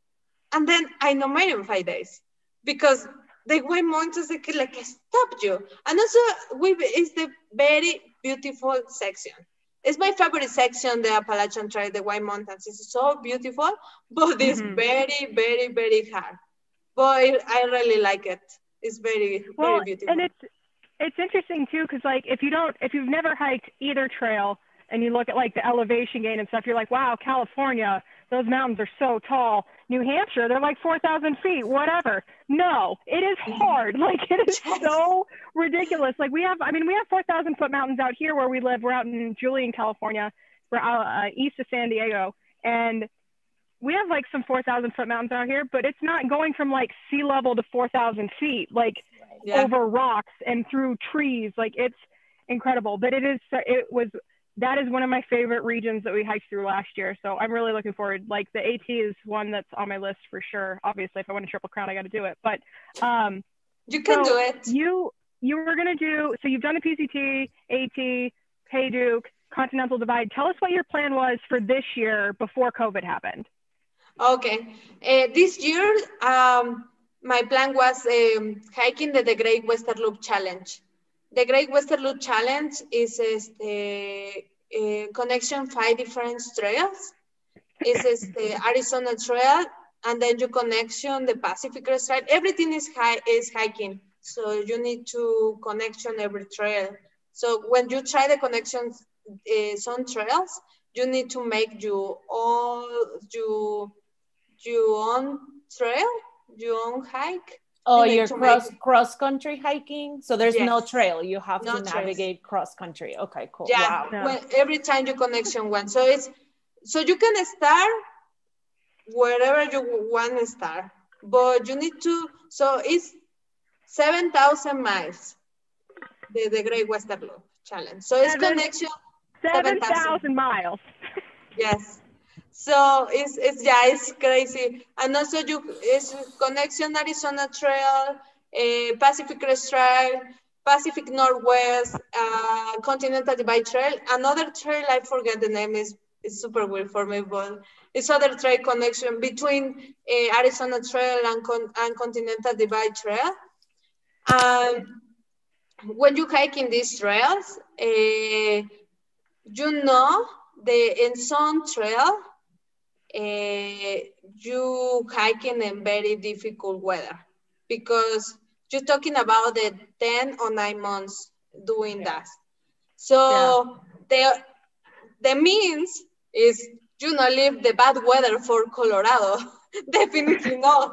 And then I no made in five days because the White Mountains, they could like stop you. And also, we, it's the very beautiful section. It's my favorite section, the Appalachian Trail, the White Mountains. It's so beautiful, but it's mm-hmm. very, very, very hard. But I really like it. It's very, well, very beautiful. And it's it's interesting too, because like if you don't, if you've never hiked either trail, and you look at like the elevation gain and stuff, you're like, wow, California, those mountains are so tall. New Hampshire, they're like four thousand feet, whatever. No, it is hard. Like it is so ridiculous. Like we have, I mean, we have four thousand foot mountains out here where we live. We're out in Julian, California. We're uh, east of San Diego. And we have like some four thousand foot mountains out here, but it's not going from like sea level to four thousand feet, like yeah. over rocks and through trees. Like it's incredible, but it is, it was, that is one of my favorite regions that we hiked through last year. So I'm really looking forward. Like the AT is one that's on my list for sure. Obviously, if I want a Triple Crown, I got to do it. But um, you can so do it. You you were gonna do. So you've done the P C T, AT, Haydock, Continental Divide. Tell us what your plan was for this year before COVID happened. Okay, uh, this year um, my plan was um, hiking the, the Great Western Loop Challenge. the Great Western Loop Challenge is este, uh, connection five different trails. It's the Arizona Trail, and then you connection the Pacific Crest Trail. Everything is high is hiking, so you need to connection every trail. So when you try the connections, uh, some trails, you need to make your own you your own trail, your own hike. Oh, you you're cross make... cross country hiking, so there's yes. no trail. You have no to navigate trails. Cross country. Okay, cool. Yeah, wow. yeah. When, every time you connection one, so it's so you can start wherever you want to start, but you need to. So it's seven thousand miles. The the Great Western Loop Challenge. So it's seven, connection seven thousand miles. Yes. So it's, it's yeah, it's crazy. And also you, it's connection Arizona Trail, uh, Pacific Crest Trail, Pacific Northwest, uh, Continental Divide Trail. Another trail, I forget the name, is it's super weird for me, but it's other trail connection between uh, Arizona Trail and, con and Continental Divide Trail. Um, when you hike in these trails, uh, you know the in some trail, Uh, you hiking in very difficult weather because you're talking about the ten or nine months doing yeah. that. So yeah. the the means is you not leave the bad weather for Colorado. Definitely no.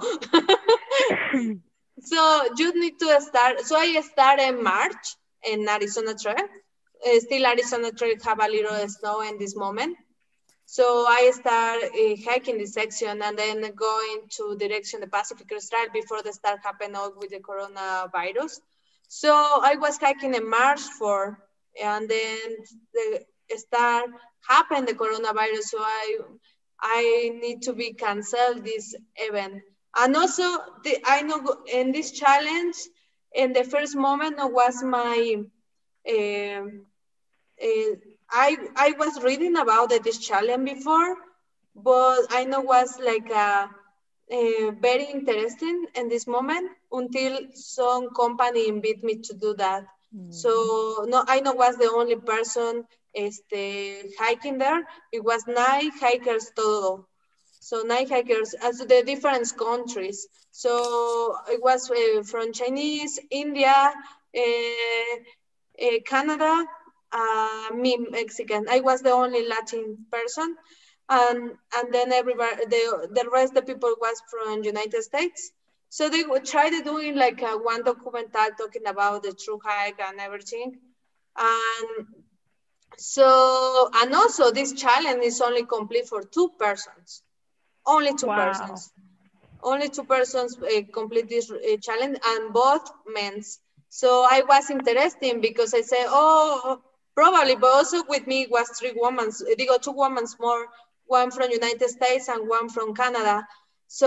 So you need to start. So I start in March in Arizona Trail. Uh, still Arizona Trail have a little snow in this moment. So I start uh, hiking this section and then going to direction the Pacific Crest Trail before the start happened out with the coronavirus. So I was hiking in March fourth, and then the start happened the coronavirus. So I I need to be canceled this event. And also the, I know in this challenge, in the first moment was my. Uh, uh, I, I was reading about this challenge before, but I know was like a, a very interesting in this moment until some company invited me to do that. Mm-hmm. So no, I know was the only person este, hiking there. It was nine hikers total. So nine hikers as the different countries. So it was uh, from Chinese, India, uh, uh, Canada, Uh, me Mexican. I was the only Latin person, and and then everybody, the the rest the people was from United States. So they would try to doing like a one documental talking about the true hike and everything, and so and also this challenge is only complete for two persons, only two wow. persons, only two persons uh, complete this uh, challenge, and both men's. So I was interested because I said, oh. Probably, but also with me was three women. They got two women more, one from United States and one from Canada. So,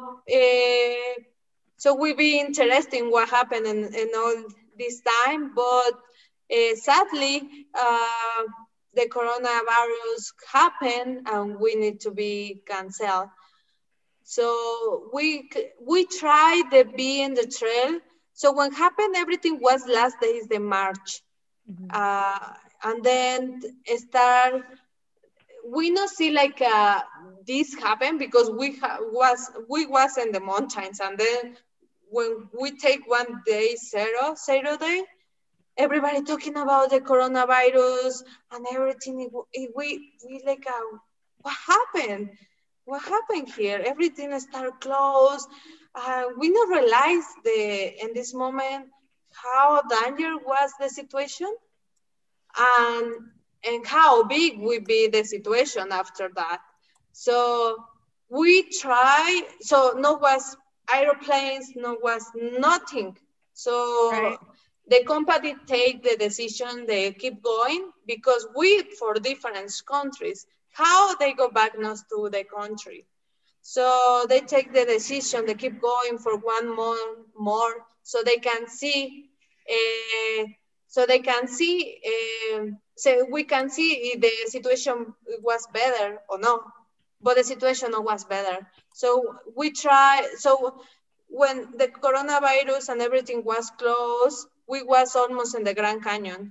uh, so we be interesting what happened in, in all this time. But uh, sadly, uh, the coronavirus happened, and we need to be canceled. So we we tried to be in the trail. So when happened, everything was last days the March. Mm-hmm. Uh, and then start, we not see like uh, this happen because we ha- was we was in the mountains, and then when we take one day zero zero day, everybody talking about the coronavirus and everything. It, it, we we like uh, what happened? What happened here? Everything start closed. Uh, we not realize the in this moment how danger was the situation, and and how big will be the situation after that. So we try. So no was airplanes, no was nothing. So right. the company take the decision. They keep going because we for different countries. How they go back not to the country. So they take the decision. They keep going for one month more, so they can see. Uh, so they can see. Uh, so we can see if the situation was better or no, but the situation was better. So we try. So when the coronavirus and everything was closed, we was almost in the Grand Canyon.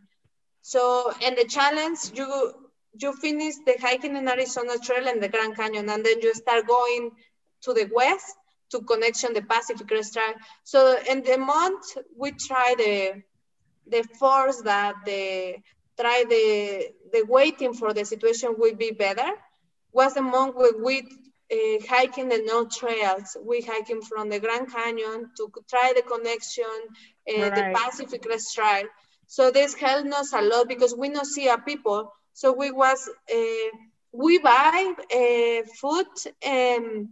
So, and the challenge, you you finish the hiking in Arizona Trail and the Grand Canyon, and then you start going to the west to connection the Pacific Crest Trail. So in the month, we try the the force that the try the the waiting for the situation will be better. Was the month where we uh, hiking the no trails. We hiking from the Grand Canyon to try the connection, uh, right. the Pacific Crest Trail. So this helped us a lot because we don't see a people. So we was uh, we buy uh, food um,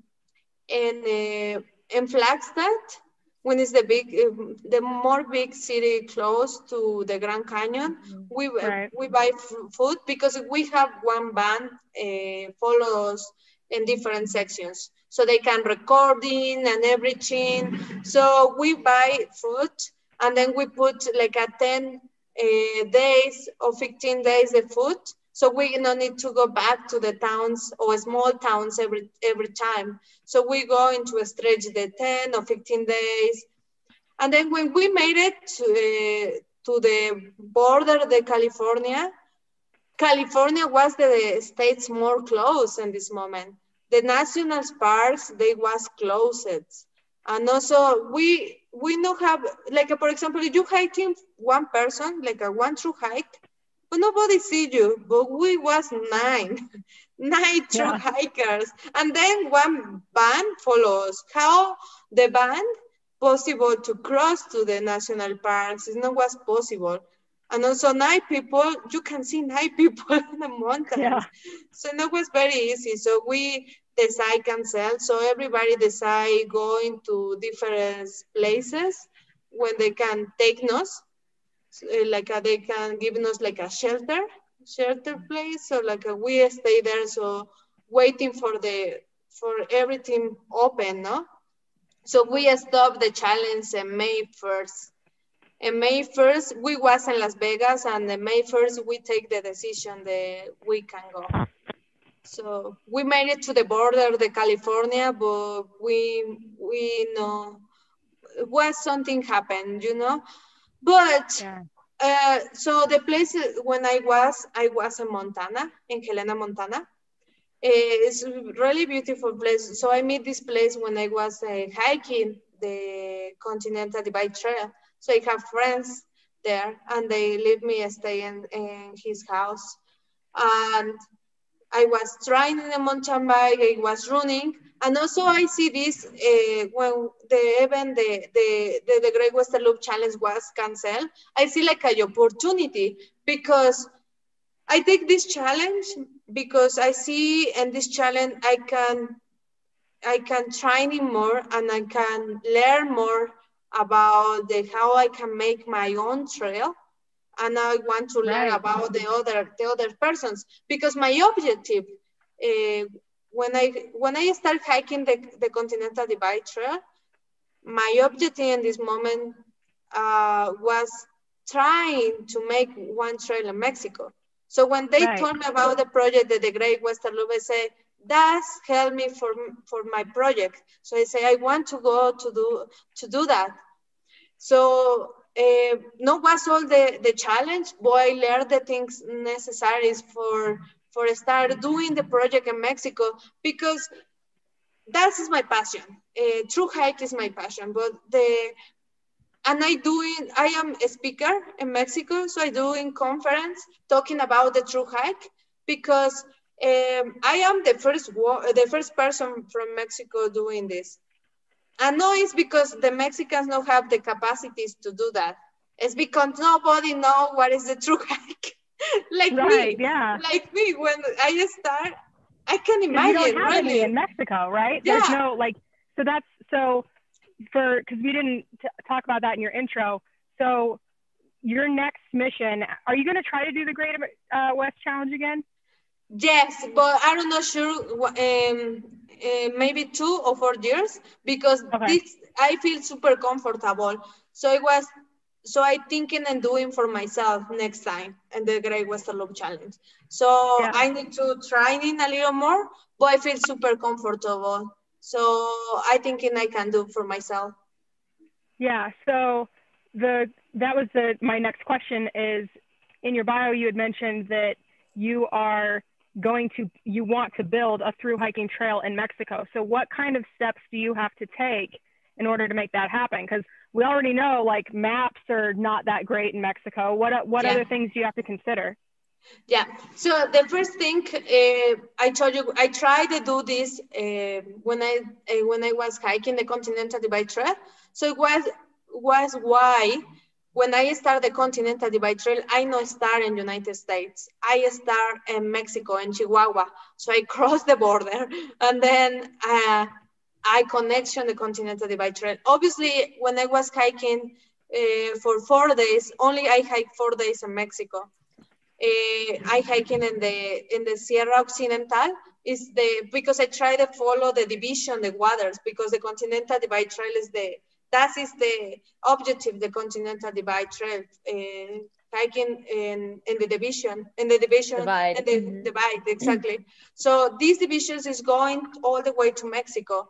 in uh, in Flagstaff when it's the big uh, the more big city close to the Grand Canyon. Mm-hmm. We right. we buy f- food because we have one band uh, follow us in different sections, so they can recording and everything. So we buy food and then we put like a ten uh, days or fifteen days of food. So we don't need to go back to the towns or small towns every every time. So we go into a stretch the ten or fifteen days. And then when we made it to, uh, to the border of the California, California was the states more close in this moment. The national parks, they was closed. And also we we don't have, like for example, if you hiking one person, like a one true hike, but nobody see you, but we was nine, nine true yeah. hikers. And then one band follows. How the band possible to cross to the national parks? It's not was possible. And also nine people, you can see nine people in the mountains. Yeah. So it was very easy. So we decide cancel. So everybody decide going to different places when they can take us. So, like uh, they can give us like a shelter, shelter place. So like uh, we stay there. So waiting for the for everything open, no? So we stopped the challenge on May first. On May first, we was in Las Vegas, and on May first, we take the decision that we can go. So we made it to the border of the California, but we we know was something happened, you know. But yeah. uh, so the place when I was, I was in Montana, in Helena, Montana. It's a really beautiful place. So I met this place when I was uh, hiking the Continental Divide Trail. So I have friends there, and they let me stay in, in his house. And I was trying in a mountain bike, I was running. And also I see this, uh, when the event, the, the, the, the Great Western Loop Challenge was canceled, I see like an opportunity because I take this challenge because I see in this challenge, I can, I can train more and I can learn more about the, how I can make my own trail. And I want to learn right. about the other, the other persons because my objective, uh, when I when I start hiking the, the Continental Divide Trail, my objective in this moment uh, was trying to make one trail in Mexico. So when they right. told me about the project that the Great Western Loop, I say, that's helped me for, for my project. So I say, I want to go to do to do that. So uh, not was all the, the challenge, but I learned the things necessary for for start doing the project in Mexico because that is my passion. Uh, true hike is my passion, but the and I doing I am a speaker in Mexico, so I do in conference talking about the true hike because um, I am the first the first person from Mexico doing this. And no, it's because the Mexicans don't have the capacities to do that. It's because nobody knows what is the true hike. like right, me, yeah. like me, when I start, I can imagine. You don't have really. any in Mexico, right? Yeah. There's no like, so that's so for because we didn't t- talk about that in your intro. So your next mission, are you going to try to do the Great uh, West Challenge again? Yes, but I'm not sure. Um, uh, maybe two or four years because okay. this I feel super comfortable. So it was. So I thinking and doing for myself next time in the Great Western Loop Challenge. So yeah. I need to try in a little more, but I feel super comfortable. So I thinking I can do for myself. Yeah. So the that was the my next question is, in your bio you had mentioned that you are going to you want to build a through hiking trail in Mexico. So what kind of steps do you have to take in order to make that happen? Because we already know like maps are not that great in Mexico. What what Yeah. other things do you have to consider? Yeah. So the first thing uh, I told you, I tried to do this uh, when I uh, when I was hiking the Continental Divide Trail. So it was was why when I start the Continental Divide Trail, I not start in United States. I start in Mexico, in Chihuahua. So I cross the border, and then uh, I connection the Continental Divide Trail. Obviously, when I was hiking uh, for four days, only I hiked four days in Mexico. Uh, I hiking in the in the Sierra Occidental is the because I try to follow the division, the waters, because the Continental Divide Trail is the that is the objective, the Continental Divide Trail, uh, hiking in in the division, in the division, Divide. in the Mm-hmm. divide exactly. So these divisions is going all the way to Mexico.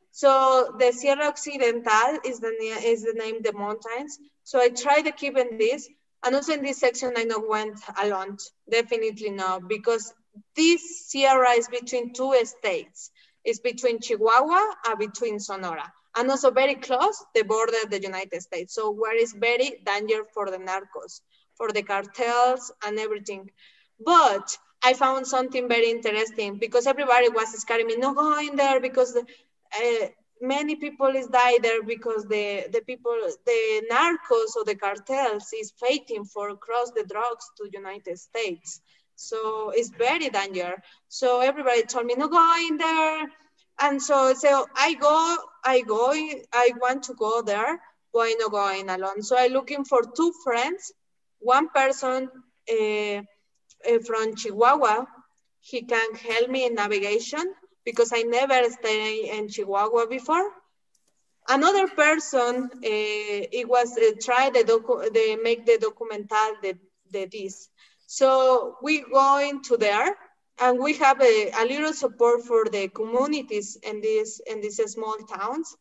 So the Sierra Occidental is the is the name the mountains. So I try to keep in this. And also in this section, I not went alone, definitely no, because this Sierra is between two states. It's between Chihuahua and between Sonora. And also very close, the border of the United States. So where is very danger for the narcos, for the cartels and everything. But I found something very interesting because everybody was scaring me, no going there because the, uh, many people is die there because the, the people, the narcos or the cartels is fighting for cross the drugs to United States. So it's very dangerous. So everybody told me, no go in there. And so, so I go, I go, I want to go there, but I not going alone. So I'm looking for two friends, one person uh, uh, from Chihuahua, he can help me in navigation, because I never stayed in Chihuahua before. Another person, uh, it was uh, try the docu they make the documental the, the this. So we go into there and we have a, a little support for the communities in these in these small towns.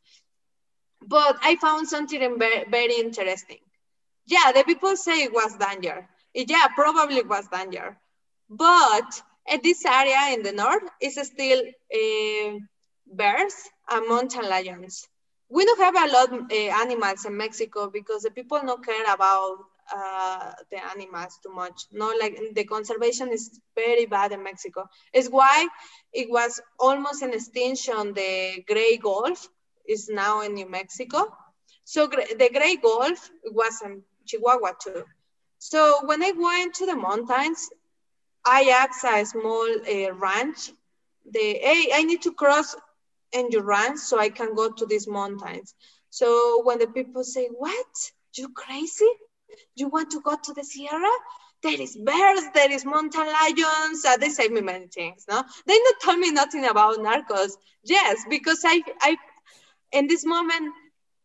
But I found something very, very interesting. Yeah, the people say it was danger. Yeah, probably it was danger. But at this area in the north is still uh, bears and mountain lions. We don't have a lot of uh, animals in Mexico because the people don't care about uh, the animals too much. No, like the conservation is very bad in Mexico. It's why it was almost an extinction. The gray wolf is now in New Mexico. So the gray wolf was in Chihuahua too. So when I went to the mountains, I asked a small uh, ranch, the, hey, I need to cross in your ranch so I can go to these mountains. So when the people say, what, you crazy? You want to go to the Sierra? There is bears, there is mountain lions. Uh, they say me many things, no? They not tell me nothing about narcos. Yes, because I, I in this moment,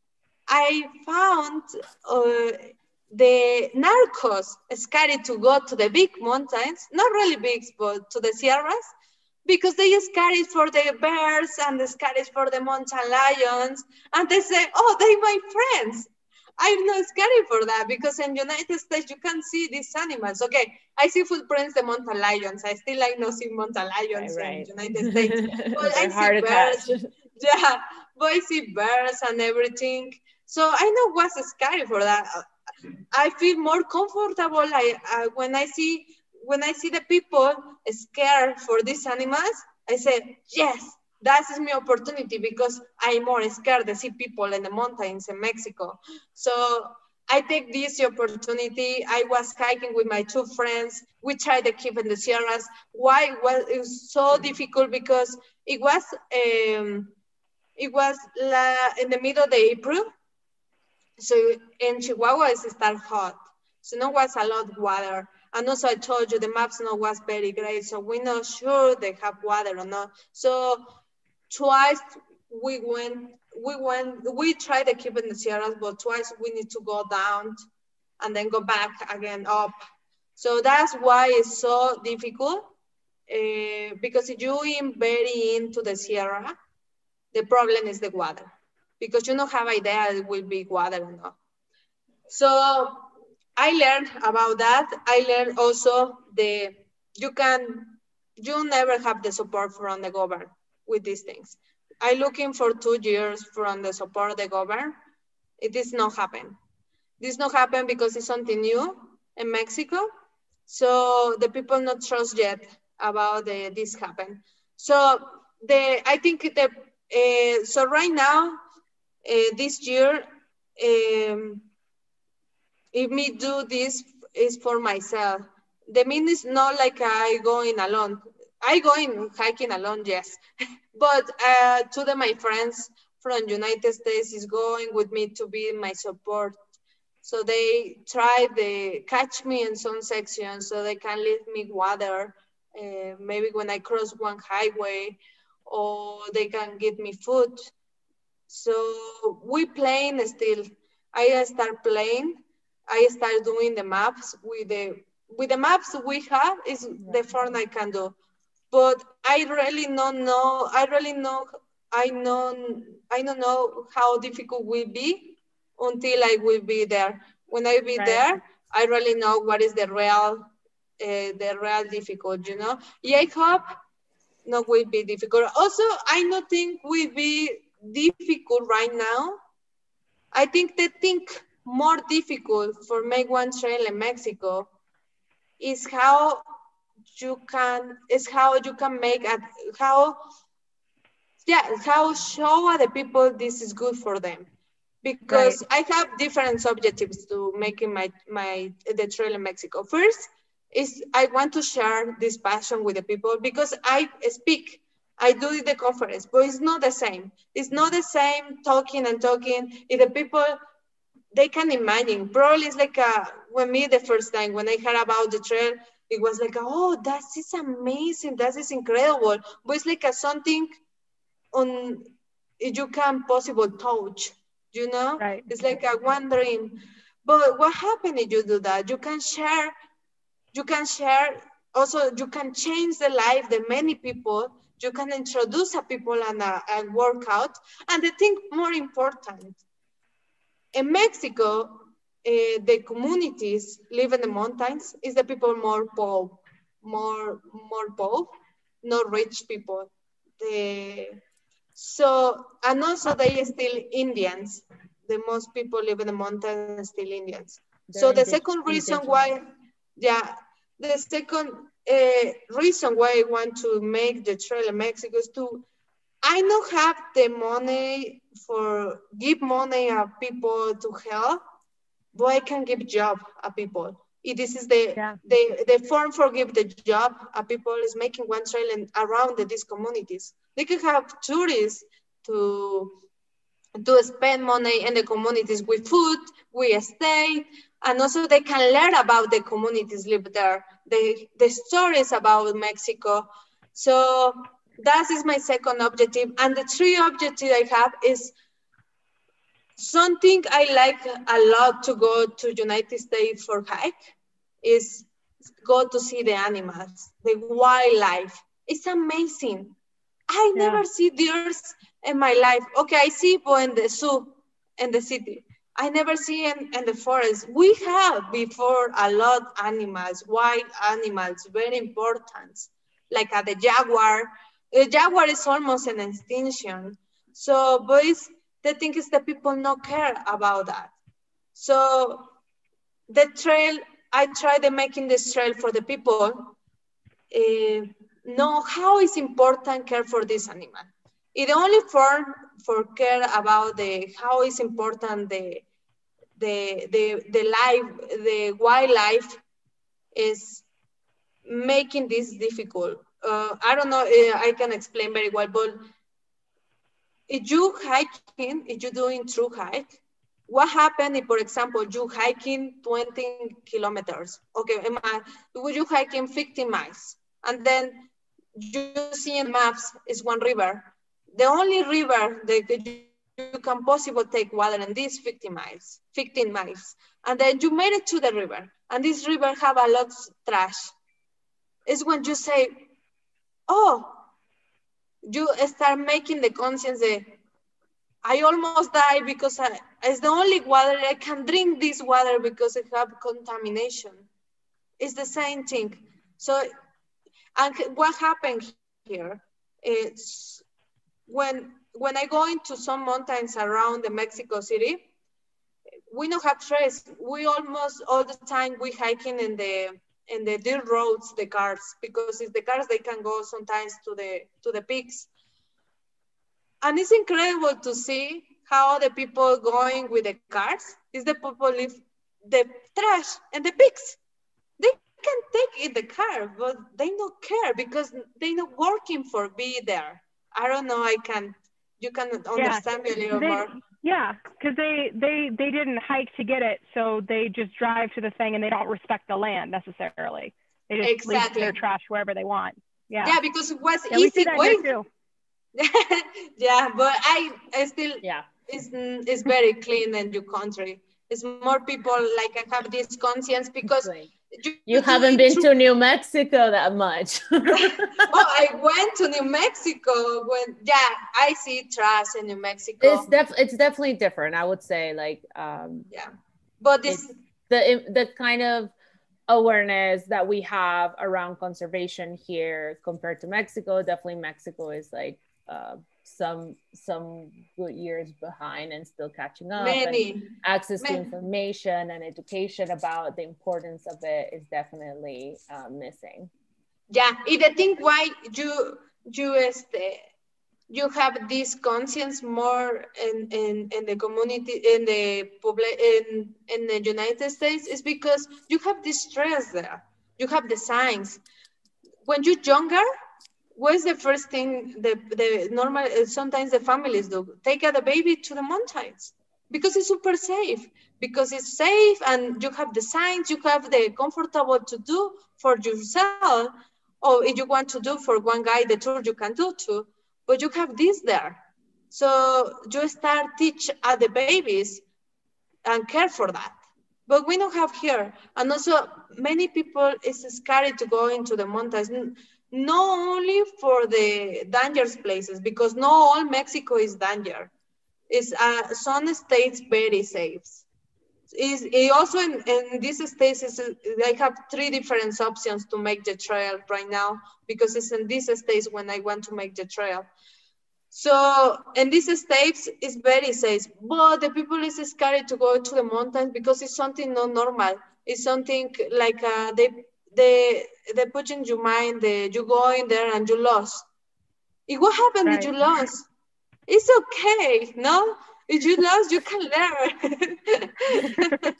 I found uh, the narcos scared to go to the big mountains, not really big, but to the Sierras, because they are scared for the bears and they scared for the mountain lions. And they say, oh, they my friends. I'm not scared for that because in United States, you can see these animals. Okay, I see footprints, the mountain lions. I still like not see mountain lions right, right. in United States. But I see bears. Yeah, but I see bears and everything. So I know what's scary for that. I feel more comfortable I, uh, when I see when I see the people scared for these animals. I say, yes, that is my opportunity because I'm more scared to see people in the mountains in Mexico. So I take this opportunity. I was hiking with my two friends. We tried to keep in the Sierras. Why was it was so difficult? Because it was um, it was la, in the middle of the April. So in Chihuahua, it started hot. So no was a lot of water. And also I told you the maps no was very great. So we're not sure they have water or not. So twice we went, we went, we tried to keep in the Sierras, but twice we need to go down and then go back again up. So that's why it's so difficult. Uh, because if you're in very into the Sierra, the problem is the water. Because you don't have idea it will be water or not. So I learned about that. I learned also the, you can, you never have the support from the government with these things. I looking for two years from the support of the government. It is not happen. This not happen because it's something new in Mexico. So the people not trust yet about the, this happen. So the, I think the, uh, so right now, uh, this year, um, if me do this is for myself. The mean is not like I going alone. I going hiking alone, yes. But uh, two of my friends from United States is going with me to be my support. So they try to catch me in some sections so they can leave me water. Uh, maybe when I cross one highway, or they can give me food. So we playing still. I start playing. I start doing the maps with the with the maps we have is the fun I can do. But I really don't know. I really know. I know. I don't know how difficult will be until I will be there. When I be Right. there, I really know what is the real, uh, the real difficult. You know. Yeah, I hope no will be difficult. Also, I don't think will be difficult right now. I think the thing more difficult for make one trail in Mexico is how you can is how you can make a how yeah how show other people this is good for them, because right. I have different objectives to making my my the trail in Mexico. First is I want to share this passion with the people, because I speak, I do the conference, but it's not the same. It's not the same talking and talking. If the people, they can imagine. Probably it's like a, when me the first time, when I heard about the trail, it was like, oh, that is amazing. That is incredible. But it's like a something on you can possible touch, you know? Right. It's like a one dream. But what happens if you do that? You can share, you can share, also you can change the life of many people. You can introduce a people and a, a workout. And the thing more important, in Mexico, uh, the communities live in the mountains is the people more poor, more more poor, not rich people. The, so, and also they are still Indians. The most people live in the mountains are still Indians. They're so the second reason why, yeah, the second uh, reason why I want to make the trail in Mexico is to, I don't have the money for give money to people to help, but I can give job to people. If this is the, yeah. the the form for give the job to people is making one trail in, around the, these communities. They can have tourists to to spend money in the communities with food, with stay, and also they can learn about the communities live there, the the stories about Mexico. So that is my second objective. And the three objectives I have is something I like a lot to go to United States for hike is go to see the animals, the wildlife. It's amazing. I yeah. never see deers in my life. Okay, I see but in the zoo, in the city. I never see in, in the forest. We have before a lot of animals, wild animals, very important, like uh, the jaguar. The jaguar is almost an extinction. So, boys, the thing is that people not care about that. So, the trail, I tried making this trail for the people. Uh, know how is important care for this animal. It only form for care about the how is important the the the the life, the wildlife is making this difficult. Uh, I don't know, uh, I can explain very well, but if you hiking, if you're doing true hike, what happens if, for example, you hiking twenty kilometers? Okay, you hiking fifty miles, and then you see in maps is one river. The only river that you can possibly take water in these fifty miles, fifteen miles, and then you made it to the river, and this river have a lot of trash. It's when you say, oh, you start making the conscience that I almost died because I, It's the only water I can drink this water because it have contamination. It's the same thing. So, and what happened here? It's when when I go into some mountains around the Mexico City, we don't have trails. We almost all the time we hiking in the in the dirt roads, the cars, because it's the cars they can go sometimes to the to the peaks. And it's incredible to see how the people going with the cars is the people leave the trash and the pigs. They can take in the car, but they don't care because they not working for be there. I don't know. I can. You can understand yeah. me a little they, more. Yeah, because they, they, they didn't hike to get it, so they just drive to the thing and they don't respect the land necessarily. They just Exactly. leave their trash wherever they want. Yeah, Yeah, because it was yeah, we see easy that way. here too. Yeah, but I, I still, Yeah. it's, it's very clean in your country. It's more people like I have this conscience because Right. you, You haven't been to New Mexico that much. Oh, I went to New Mexico when, yeah, I see trash in New Mexico. It's def it's definitely different, I would say. Like, um, yeah, but this the the kind of awareness that we have around conservation here compared to Mexico, definitely Mexico is like uh, some some good years behind and still catching up. Many, and access many. to information and education about the importance of it is definitely uh, missing. Yeah, and I think why you you este, you have this conscience more in, in, in the community in the public in, in the United States is because you have this stress there. You have the signs. When you're younger, what's the first thing the, the normal sometimes the families do? Take the baby to the mountains because it's super safe, because it's safe and you have the signs, you have the comfortable to do for yourself, or if you want to do for one guy the tour you can do too, but you have this there. So you start teach at the babies and care for that. But we don't have here. And also many people is scared to go into the mountains, not only for the dangerous places, because not all Mexico is danger. It's uh, some states very safe. Is it also in, in these states is I have three different options to make the trail right now, because it's in these states when I want to make the trail. So in these states it's very safe, but the people is scared to go to the mountains because it's something not normal. It's something like uh, they they they put in your mind that you go in there and you lost. If what happened Right. that you lost? It's okay, no? If you lost, you can learn.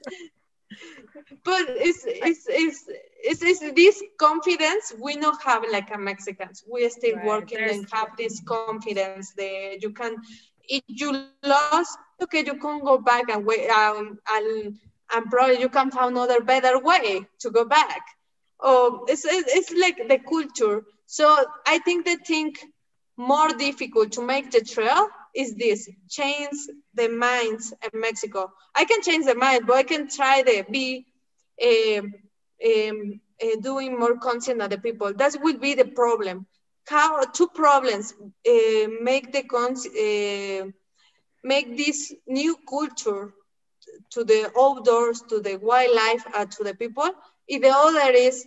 But it's, it's, it's, it's, it's this confidence we don't have like a Mexicans. We are still Right. working There's- and have this confidence that you can, if you lost, okay, you can go back and wait, um, and, and probably you can find another better way to go back. Oh, it's, it's like the culture. So I think the thing more difficult to make the trail is this, change the minds in Mexico. I can change the mind, but I can try to be um, um, uh, doing more conscious of the people. That will be the problem. How two problems uh, make the uh, make this new culture to the outdoors, to the wildlife, uh, to the people. If the other is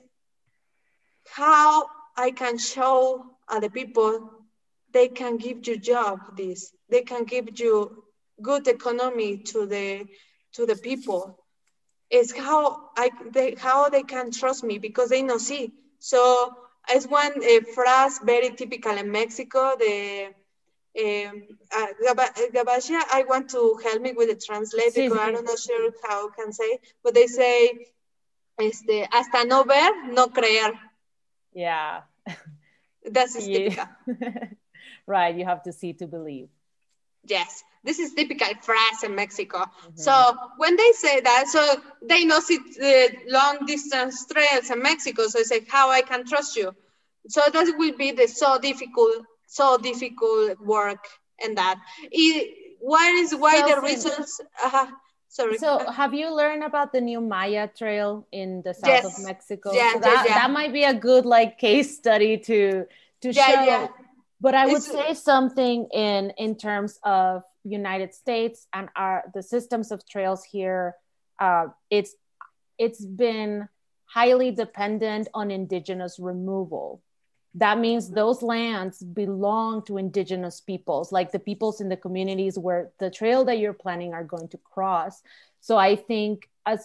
how I can show other people they can give you job this, they can give you good economy to the to the people. It's how I they how they can trust me because they know see. So it's one uh, phrase very typical in Mexico. The um, uh, Gabasha, I want to help me with the translate Sí, because sí. I'm not sure how I can say, but they say, este, hasta no ver, no creer. Yeah. That's Yeah. typical. Right, you have to see to believe. Yes, this is typical phrase in Mexico. Mm-hmm. So when they say that, so they know see the long distance trails in Mexico. So it's like how I can trust you. So that will be the so difficult, so difficult work in that. It, what is why So, the Cindy, reasons? Uh, sorry. So have you learned about the new Maya Trail in the south Yes. of Mexico? Yeah, so yeah, that, yeah. that might be a good like case study to to Yeah, show. yeah. But I would It's- say something in in terms of United States and our the systems of trails here, uh, it's it's been highly dependent on indigenous removal. That means those lands belong to indigenous peoples, like the peoples in the communities where the trail that you're planning are going to cross. So I think as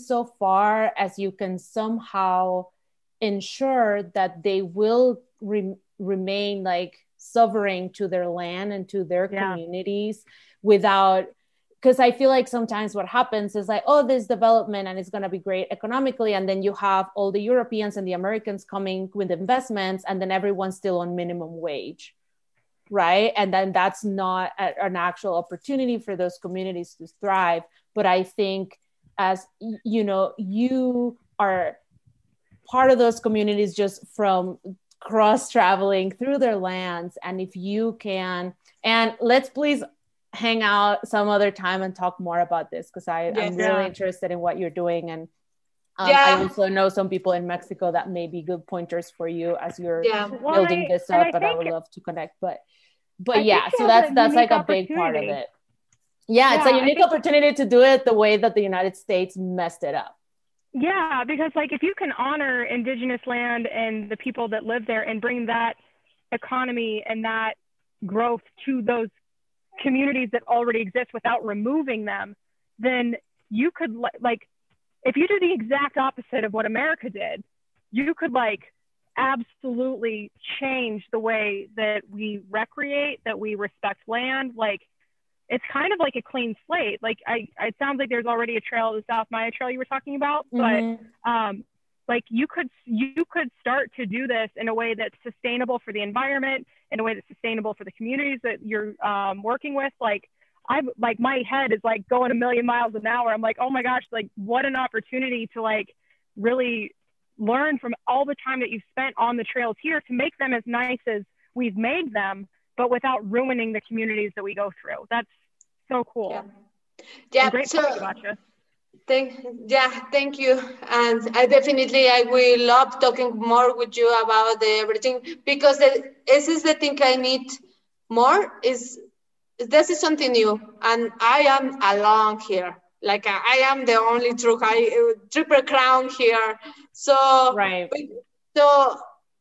insofar as you can somehow ensure that they will re- remain like sovereign to their land and to their Yeah. communities without, because I feel like sometimes what happens is like, oh, this development and it's going to be great economically. And then you have all the Europeans and the Americans coming with investments, and then everyone's still on minimum wage, right? And then that's not a, an actual opportunity for those communities to thrive. But I think as, you know, you are part of those communities just from cross traveling through their lands. And if you can, and let's please hang out some other time and talk more about this, because I Yes. I'm really Yeah. interested in what you're doing. And um, Yeah. I also know some people in Mexico that may be good pointers for you as you're Yeah. Well, building I- this and up, I and I think- would love to connect. But I but think yeah, you so have that's a that's like unique a big part of opportunity. it. Yeah, it's Yeah, a I unique think- opportunity to do it the way that the United States messed it up. Yeah, because like if you can honor indigenous land and the people that live there and bring that economy and that growth to those communities that already exist without removing them, then you could li- like, if you do the exact opposite of what America did, you could like absolutely change the way that we recreate, that we respect land. Like, it's kind of like a clean slate. Like, I, it sounds like there's already a trail, the South Maya Trail you were talking about, Mhm. but um, like you could you could start to do this in a way that's sustainable for the environment, in a way that's sustainable for the communities that you're um, working with. Like, I'm like, my head is like going a million miles an hour. I'm like, oh my gosh, like what an opportunity to like really learn from all the time that you've spent on the trails here to make them as nice as we've made them, but without ruining the communities that we go through. That's so cool. Yeah. Yeah. And great So, point, Gotcha. thank, yeah, thank you. And I definitely, I will love talking more with you about the everything, because the, this is the thing I need more is, this is something new, and I am alone here. Like I, I am the only true high, triple crown here. So, Right. so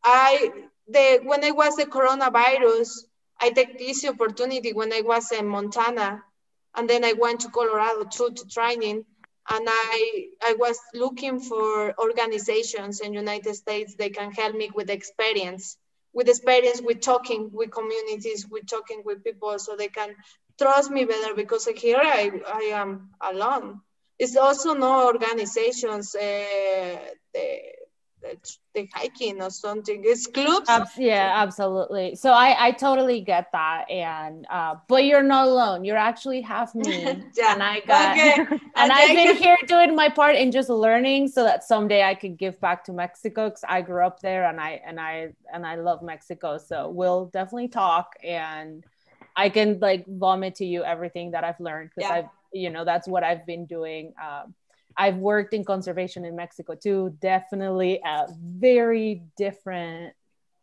I, the, when I was the coronavirus, I take this opportunity when I was in Montana, and then I went to Colorado too to training, and I I was looking for organizations in United States that can help me with experience, with experience, with talking with communities, with talking with people, so they can trust me better, because here I, I am alone. It's also no organizations, uh, the, the, the hiking or something. It's clubs. Abs- yeah, absolutely. So I, I totally get that. And, uh, but you're not alone. You're actually half me. Yeah. And I got, Okay. and And I've I been can- here doing my part in just learning so that someday I could give back to Mexico, because I grew up there and I, and I, and I love Mexico. So we'll definitely talk, and I can like vomit to you everything that I've learned, because Yeah. I've, you know, that's what I've been doing. Um, I've worked in conservation in Mexico too. Definitely a very different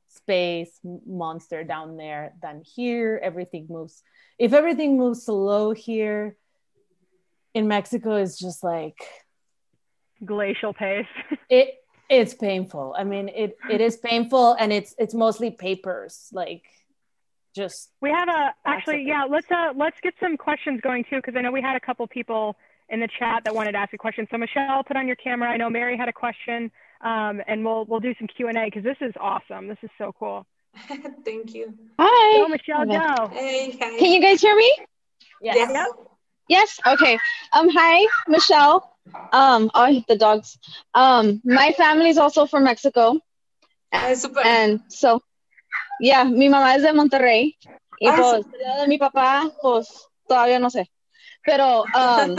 space monster down there than here. Everything moves. If everything moves slow here, in Mexico, it's just like Glacial pace. it. It's painful. I mean, it it is painful, and it's it's mostly papers, like just. We have a actually, of yeah. it. Let's uh let's get some questions going too, because I know we had a couple people in the chat that wanted to ask a question. So Michelle, put on your camera. I know Mary had a question, um, and we'll we'll do some Q and A, because this is awesome. This is so cool. Thank you. Hi. Go, Michelle, go. Hey, hi. Can you guys hear me? Yes. Yes. Yes. Okay. Um. Hi, Michelle. Um. Oh, the dogs. Um. My family is also from Mexico, Ah, super. and so, yeah, mi mamá es de Monterrey. Y Ah, pues, la de mi papá, pues, todavía no sé. Pero, um,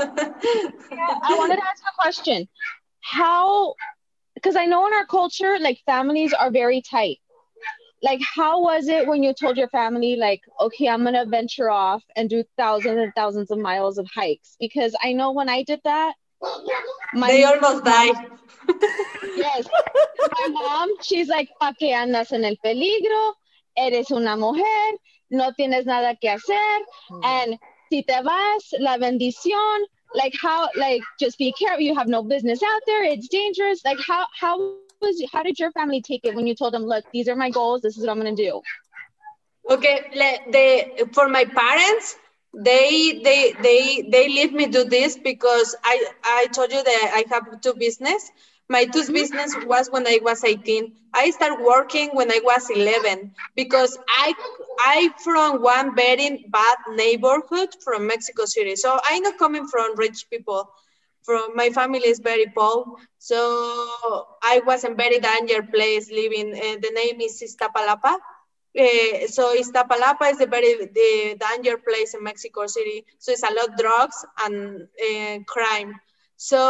I wanted to ask a question. How, because I know in our culture, like families are very tight. Like, how was it when you told your family, like, okay, I'm going to venture off and do thousands and thousands of miles of hikes? Because I know when I did that, my They almost died. yes, my mom, she's like, ¿pa qué andas en el peligro? Eres una mujer, no tienes nada que hacer. And si te vas, la bendición, like how, like just be careful, you have no business out there, it's dangerous. Like how how was how did your family take it when you told them, look, these are my goals, this is what I'm gonna do? Okay, they for my parents, they they they they let me do this because I I told you that I have two business. My two mm-hmm. business was when I was eighteen. I started working when I was eleven because I I from one very bad neighborhood from Mexico City. So I'm not coming from rich people. From my family is very poor. So I was in very danger place living. Uh, the name is Iztapalapa. Uh, so Iztapalapa is a very the danger place in Mexico City. So it's a lot of drugs and uh, crime. So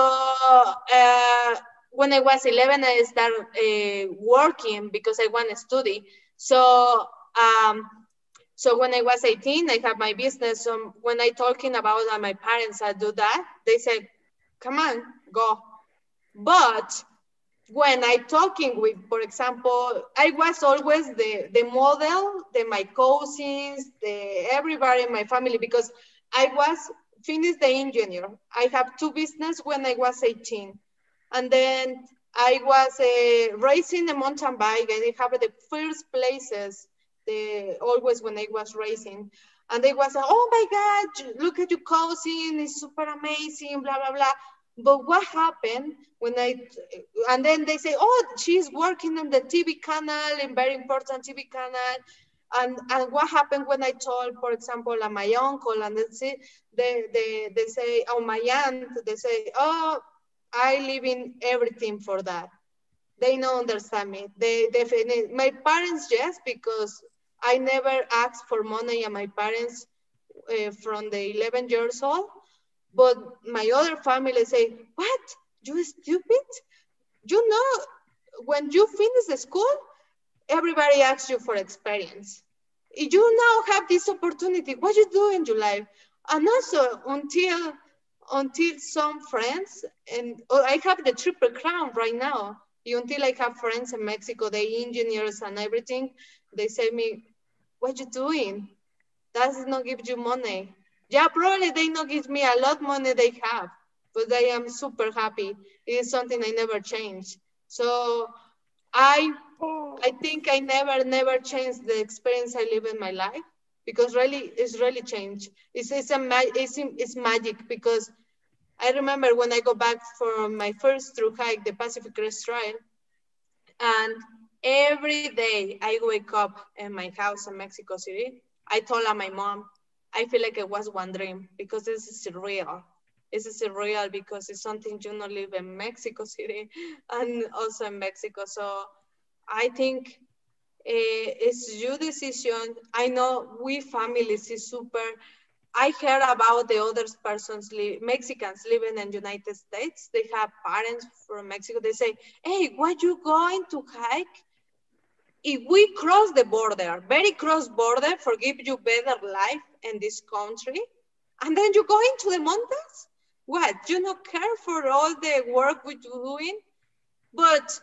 uh, when I was eleven, I started uh, working because I want to study. So um, so when I was eighteen, I have my business. So when I talking about uh, my parents, I do that. They said, "Come on, go." But when I talking with, for example, I was always the, the model, the my cousins, the everybody in my family, because I was finished the engineer. I have two business when I was eighteen. And then I was uh, racing a mountain bike, and I have the first places, the, always when I was racing. And they was, oh my God, look at your cousin, it's super amazing, blah, blah, blah. But what happened when I, and then they say, oh, she's working on the T V channel, a very important T V channel. And, and what happened when I told, for example, uh, my uncle, and they say, they, they, they say, oh, my aunt, they say, oh, I live in everything for that. They don't understand me. They definitely, my parents, yes, because I never asked for money and my parents uh, from the eleven years old. But my other family say, what? You stupid? You know, when you finish the school, everybody asks you for experience. You now have this opportunity. What you do in your life? And also until, until some friends, and oh, I have the triple crown right now. Until I have friends in Mexico, the engineers and everything, they say me, what you doing? That does not give you money. Yeah, probably they not give me a lot money they have, but I am super happy. It is something I never change. So I I think I never, never changed the experience I live in my life, because really, it's really changed. It's, it's, a, it's, it's magic, because I remember when I go back for my first through hike, the Pacific Crest Trail, and every day I wake up in my house in Mexico City, I told my mom, I feel like it was one dream, because this is real. This is real because it's something you not live in Mexico City and also in Mexico. So I think uh, it's your decision. I know we families is super. I heard about the other persons, li- Mexicans living in the United States. They have parents from Mexico. They say, hey, why you going to hike? If we cross the border, very cross border, for give you better life in this country, and then you go into the mountains? What? You don't care for all the work we're doing? But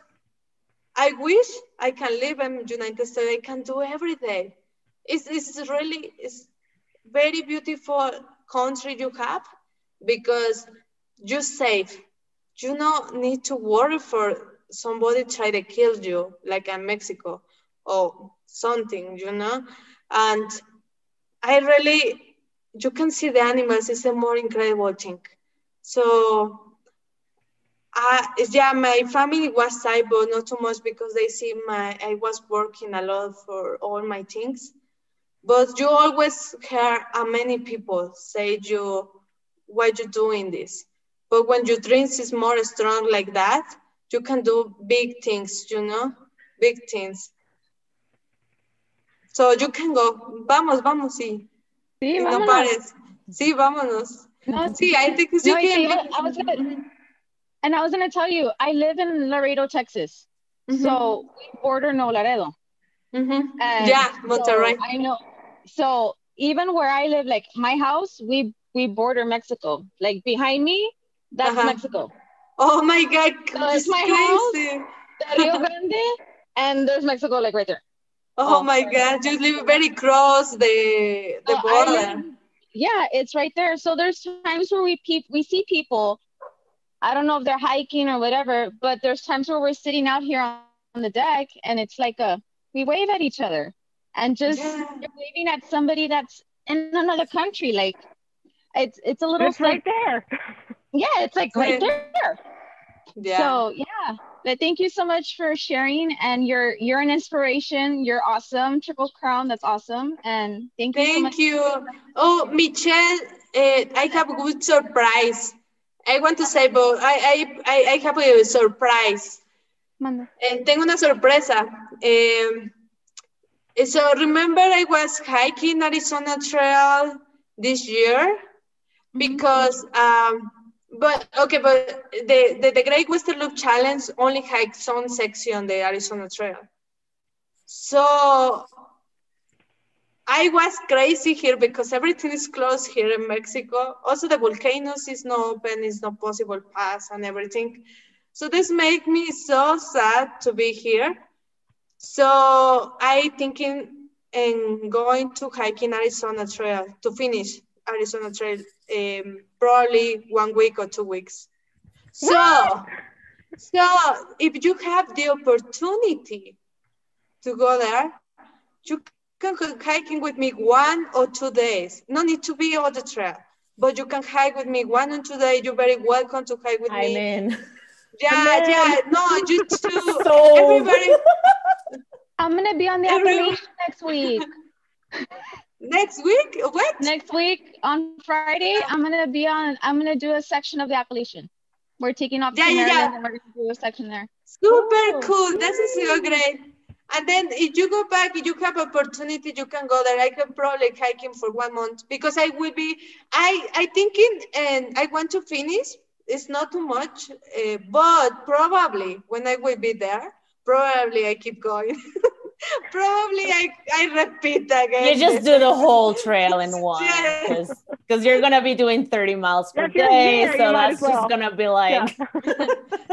I wish I can live in the United States. I can do every day. It's, it's really, it's very beautiful country you have, because you're safe. You don't need to worry for somebody try to kill you, like in Mexico or something, you know? And I really, you can see the animals. It's a more incredible thing. So, uh, yeah, my family was sad, but not too much, because they see my, I was working a lot for all my things. But you always hear how many people say you, why you doing this? But when your dreams is more strong like that, you can do big things, you know, big things. So you can go, vamos, vamos, sí. Sí, no vámonos. pares. Sí, vámonos. No, sí, I think you no, can. see, I was gonna, and I was going to tell you, I live in Laredo, Texas. Mm-hmm. So we border No Laredo. Mm-hmm. Yeah, Monterrey. So I know. So even where I live, like my house, we we border Mexico. Like behind me, that's uh-huh. Mexico. Oh my God, so it's my crazy. house, the Rio Grande, and there's Mexico like right there. Oh, oh my God, you live very close the the uh, border. I live, yeah, it's right there. So there's times where we pe- we see people, I don't know if they're hiking or whatever, but there's times where we're sitting out here on, on the deck and it's like a, we wave at each other and just Yeah. you're waving at somebody that's in another country. Like it's, it's a little It's right like, there. yeah, it's like right Yeah. there. Yeah. So yeah, but thank you so much for sharing, and you're you're an inspiration. You're awesome, Triple Crown. That's awesome, and thank you so much. Thank you. Oh, Michelle, uh, I have a good surprise. I want to say, but I, I, I, I have a surprise. Manda. Eh, tengo una sorpresa. Um, so remember I was hiking Arizona Trail this year because, um, but okay, but the, the, the Great Western Loop Challenge only hikes one section, the Arizona Trail. So I was crazy here because everything is closed here in Mexico. Also, the volcanoes is not open, it's not possible pass and everything. So this made me so sad to be here. So I thinking in going to hiking Arizona Trail to finish Arizona Trail, um, probably one week or two weeks. So, so if you have the opportunity to go there, you can go hiking with me one or two days. No need to be on the trail, but you can hike with me one or two days. You're very welcome to hike with I'm me. in. Yeah, I'm in. yeah, no, you too. Sold. Everybody, I'm gonna be on the Every- Appalachian next week. next week, what? Next week on Friday, I'm gonna be on. I'm gonna do a section of the Appalachian. We're taking off Yeah, to yeah, Maryland, yeah. and we're gonna do a section there. Super Ooh. cool. That is so great. And then if you go back, if you have opportunity, you can go there. I can probably hiking for one month because I will be, I, I thinking and I want to finish. It's not too much, uh, but probably when I will be there, probably I keep going. Probably I, I repeat again. You just do the whole trail in one Yeah. because you're gonna be doing thirty miles per If you're day, here, you so might that's as well. just gonna be like Yeah.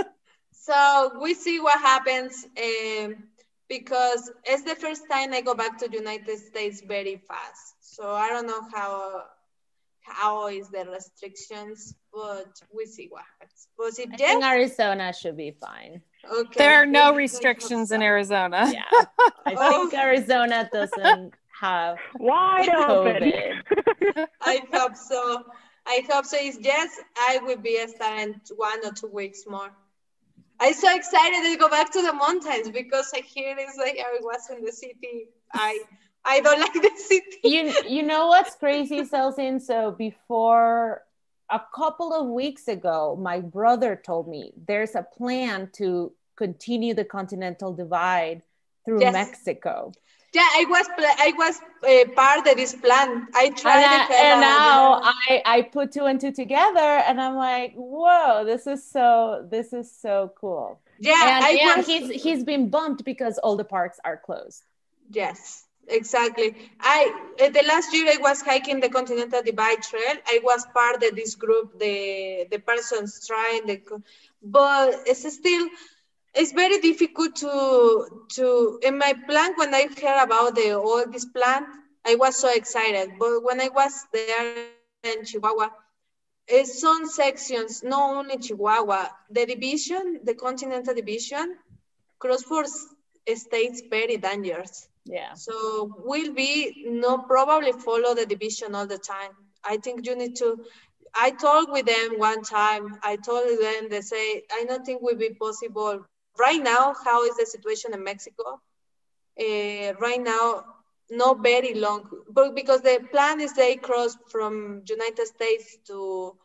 So we see what happens um, because it's the first time I go back to United States very fast. So I don't know how how is the restrictions, but we see what happens. But if I think yes, Arizona should be fine. okay. There are no I restrictions hope in so. Arizona. Yeah, I Oh. think Arizona doesn't have Wide open. COVID. I hope so. I hope so. If yes, I will be starting one or two weeks more. I'm so excited to go back to the mountains because I hear it's like I was in the city. I I don't like the city. you you know what's crazy, Celsin? So before a couple of weeks ago, my brother told me there's a plan to continue the Continental Divide through Yes. Mexico. Yeah, I was pla- I was uh, part of this plan. I tried And, I, it. and uh, now I, I put two and two together, and I'm like, whoa, this is so this is so cool. yeah, And, I and was. he's he's been bumped because all the parks are closed. Yes, exactly. I uh, the last year I was hiking the Continental Divide Trail. I was part of this group, the the persons trying the, co- but it's still it's very difficult to to in my plan when I heard about the all this plan. I was so excited, but when I was there in Chihuahua, it's some sections, not only Chihuahua, the division, the Continental Division, cross for s- states very dangerous. Yeah. So will be no probably follow the division all the time. I think you need to. I talked with them one time. I told them they say I don't think will be possible right now. How is the situation in Mexico? Uh, right now, not very long, but because the plan is they cross from United States to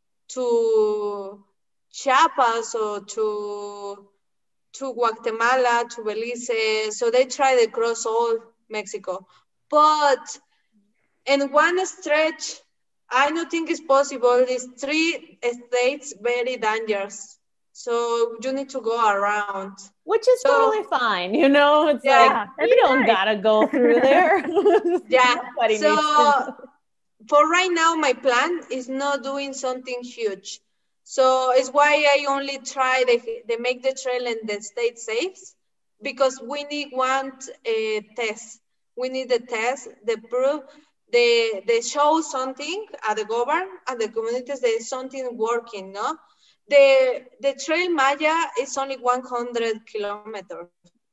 to Chiapas or to to Guatemala, to Belize. So they try to cross all Mexico. But in one stretch, I don't think it's possible. These three states very dangerous. So you need to go around. Which is So- totally fine, you know. It's Yeah, like it'd you be don't nice. gotta go through there. Yeah. Nobody So needs to. for right now, my plan is not doing something huge. So it's why I only try they, they make the trail in the state safe because we need one uh, test. We need the test, the proof they they show something at the government and the communities. There's something working, no? The the Trail Maya is only one hundred kilometers.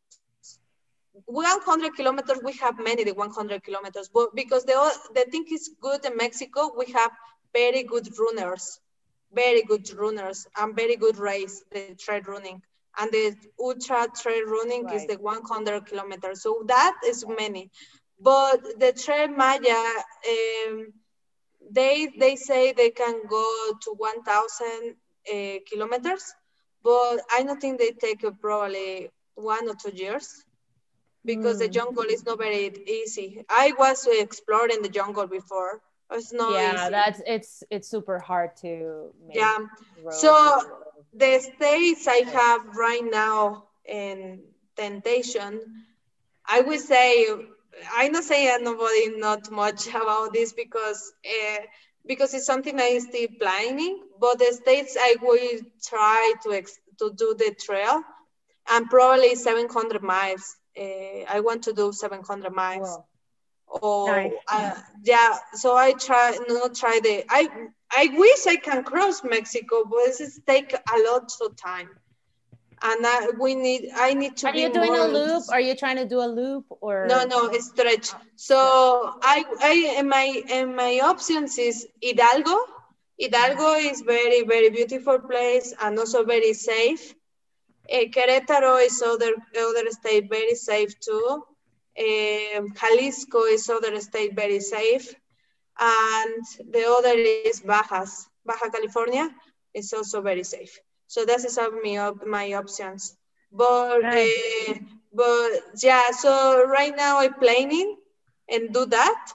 one hundred kilometers, we have many the one hundred kilometers, but because the the thing is good in Mexico, we have very good runners, very good runners, and very good race, the trail running. And the ultra trail running right. is the one hundred kilometers. So that is many. But the Trail Maya, um, they they say they can go to one thousand uh, kilometers, but I don't think they take uh, probably one or two years because mm. the jungle is not very easy. I was exploring the jungle before. It's not yeah, easy. that's it's it's super hard to make. Yeah. So the states I have right now in Temptation, I would say, I'm not saying nobody not much about this because uh, because it's something I still planning, but the states I will try to ex- to do the trail and probably seven hundred miles. Uh, I want to do seven hundred miles. Wow. Oh, nice. uh, yeah. So I try not try the. I I wish I can cross Mexico, but it's take a lot of time, and I we need. I need to. Are be you doing more, a loop? Are you trying to do a loop or? No, no, it's stretch. So I I in my in my options is Hidalgo. Hidalgo is very very beautiful place and also very safe. Uh, Querétaro is other other state very safe too. Um, Jalisco is other state very safe, and the other is Bajas, Baja California is also very safe. So that is of my my options. But nice. uh, but yeah, so right now I'm planning and do that,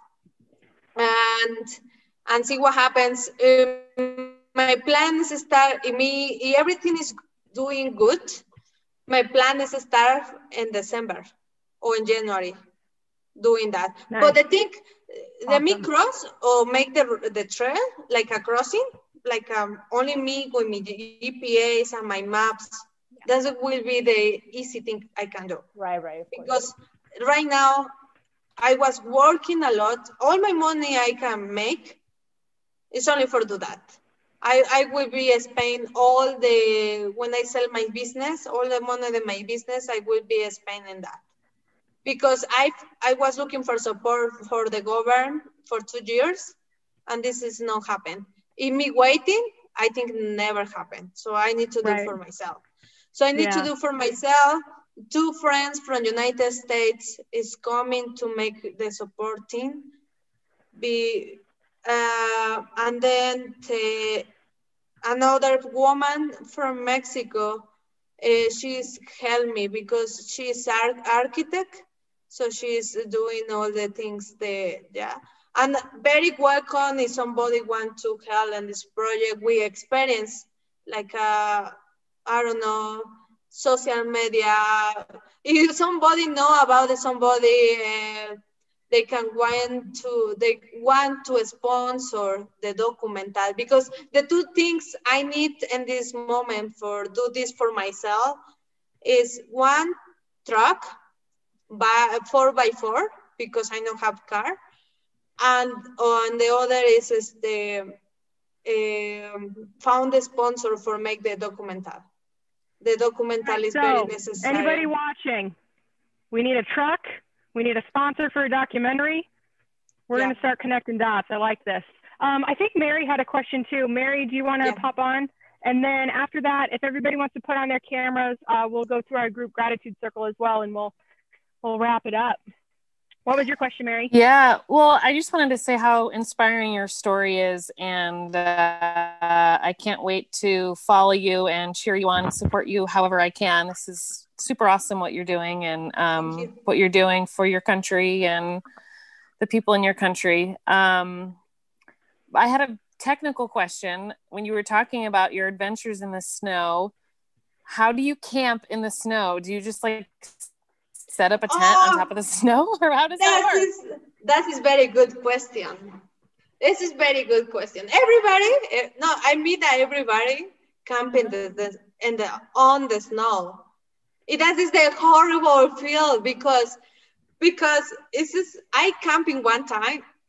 and and see what happens. Um, my plan is to start. Me everything is doing good. My plan is to start in December or in January doing that. Nice. But the thing, awesome. Let me cross or make the the trail like a crossing, like um, only me with my G P S and my maps. Yeah. That will be the easy thing I can do. Right, right. Because right now I was working a lot. All my money I can make is only for do that. I, I will be spending all the, when I sell my business, all the money in my business, I will be spending that. Because I I was looking for support for the government for two years, and this is not happened. In me waiting, I think never happened. So I need to do right. for myself. So I need yeah. to do for myself. Two friends from United States is coming to make the support team. Be uh, and then the, another woman from Mexico, uh, she's helped me because she's an architect. So she's doing all the things there, yeah. And very welcome if somebody want to help in this project. We experience like, uh, I don't know, social media. If somebody know about it, somebody, uh, they can want to, they want to sponsor the documental, because the two things I need in this moment for do this for myself is one, truck, by four by four, because I don't have car, and on the other is, is the um, found a sponsor for make the documental. The documental is so, very necessary. Anybody watching, we need a truck, we need a sponsor for a documentary. We're yeah. going to start connecting dots. I like this. Um, I think Mary had a question too. Mary, do you want to yeah. pop on? And then after that, if everybody wants to put on their cameras, uh, we'll go through our group gratitude circle as well, and we'll We'll wrap it up. What was your question, Mary? Yeah, well, I just wanted to say how inspiring your story is, and uh, I can't wait to follow you and cheer you on and support you however I can. This is super awesome what you're doing, and um, you. what you're doing for your country and the people in your country. Um, I had a technical question. When you were talking about your adventures in the snow, how do you camp in the snow? Do you just like set up a tent oh, on top of the snow, or how does that, that work? Is, that is very good question. This is very good question. Everybody, no, I meet that everybody camping the, the, in the, on the snow. It that is the horrible feel because, because it's just, I camping one time,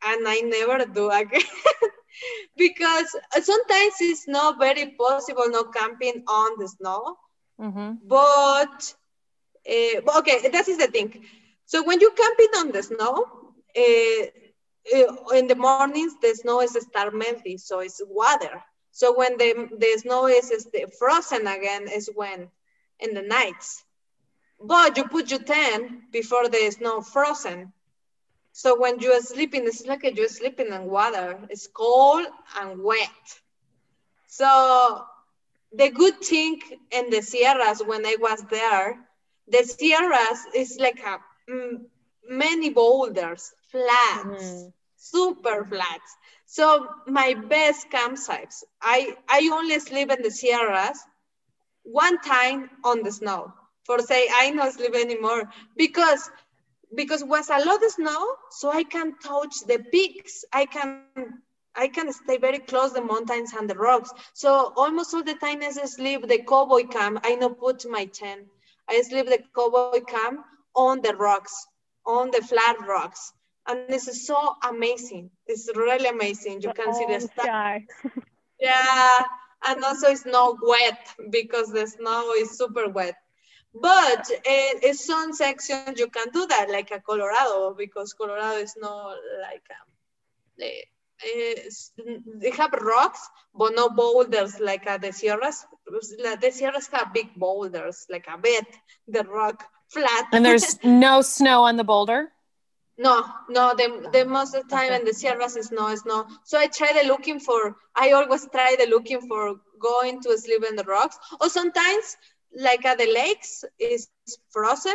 and I never do again. Because sometimes it's not very possible no camping on the snow. Mm-hmm. But, uh, okay, that is the thing. So when you're camping on the snow, uh, uh, in the mornings, the snow is start melting, so it's water. So when the, the snow is, is frozen again is when, in the nights. But you put your tent before the snow frozen. So when you're sleeping, it's like you're sleeping in water. It's cold and wet. So the good thing in the Sierras, when I was there, the Sierras is like a, mm, many boulders, flats, mm-hmm. super flats. So my best campsites, I, I only sleep in the Sierras one time on the snow. For say, I not sleep anymore because because was a lot of snow, so I can touch the peaks. I can I can stay very close to the mountains and the rocks. So almost all the time I sleep the cowboy camp. I not put my tent. I sleep the cowboy camp on the rocks, on the flat rocks. And this is so amazing. It's really amazing. You the can see the sky. Yeah, and also it's not wet because the snow is super wet. But uh, in some sections you can do that, like a Colorado, because Colorado is not like um, they, they have rocks, but no boulders like uh, the Sierras. The Sierras have big boulders, like a bed, the rock flat. And there's no snow on the boulder? No, no, the, the most of the time in the Sierras is no, it's no. So I try the looking for, I always try the looking for going to sleep in the rocks. Or sometimes, like at the lakes, is frozen.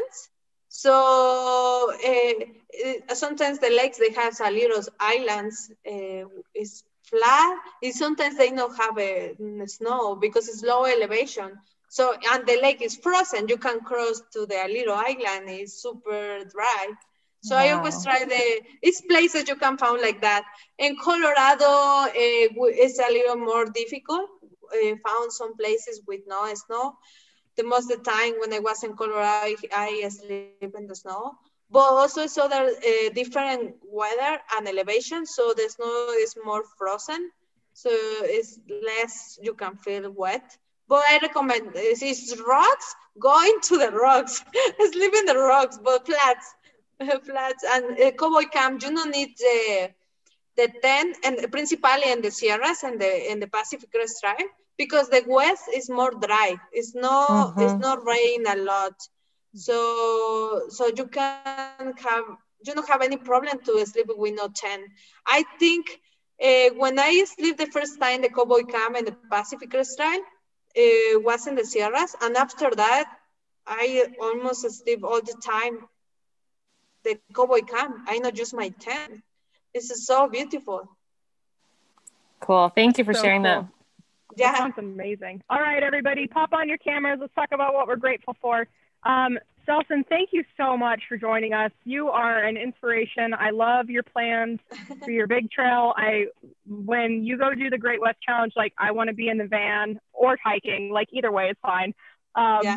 So uh, sometimes the lakes, they have a little islands, uh, is flat. And sometimes they don't have a, a snow because it's low elevation. So, and the lake is frozen. You can cross to the little island, it's super dry. So wow. I always try the, it's places you can find like that. In Colorado, uh, it's a little more difficult. I found some places with no snow. The most of the time when I was in Colorado, I sleep in the snow. But also it's other uh, different weather and elevation. So the snow is more frozen. So it's less, you can feel wet. But I recommend, if it's rocks, going to the rocks. Sleep in the rocks, but flats. Flats and uh, cowboy camp, you don't need the the tent, and principally in the Sierras and the in the Pacific Crest Trail, because the west is more dry. It's not mm-hmm. it's not rain a lot, so so you can have you don't have any problem to sleep with no tent. I think uh, when I sleep the first time the cowboy camp and the Pacific Crest Trail uh, was in the Sierras, and after that I almost sleep all the time. The cowboy camp, I not use my tent. It's so beautiful. Cool. Thank you for so sharing cool. that. Yeah. That sounds amazing. All right, everybody, pop on your cameras. Let's talk about what we're grateful for. Um, Selson, thank you so much for joining us. You are an inspiration. I love your plans for your big trail. I, when you go do the Great West Challenge, like I want to be in the van or hiking, like either way is fine. Um, yeah.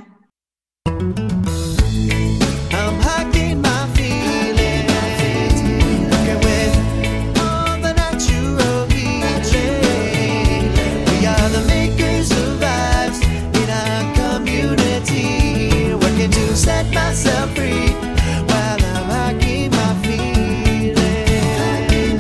I'm hiking my feelings, looking with all the natural healing. We are the makers of vibes in our community, working to set myself free while I'm hiking my feelings. Hiking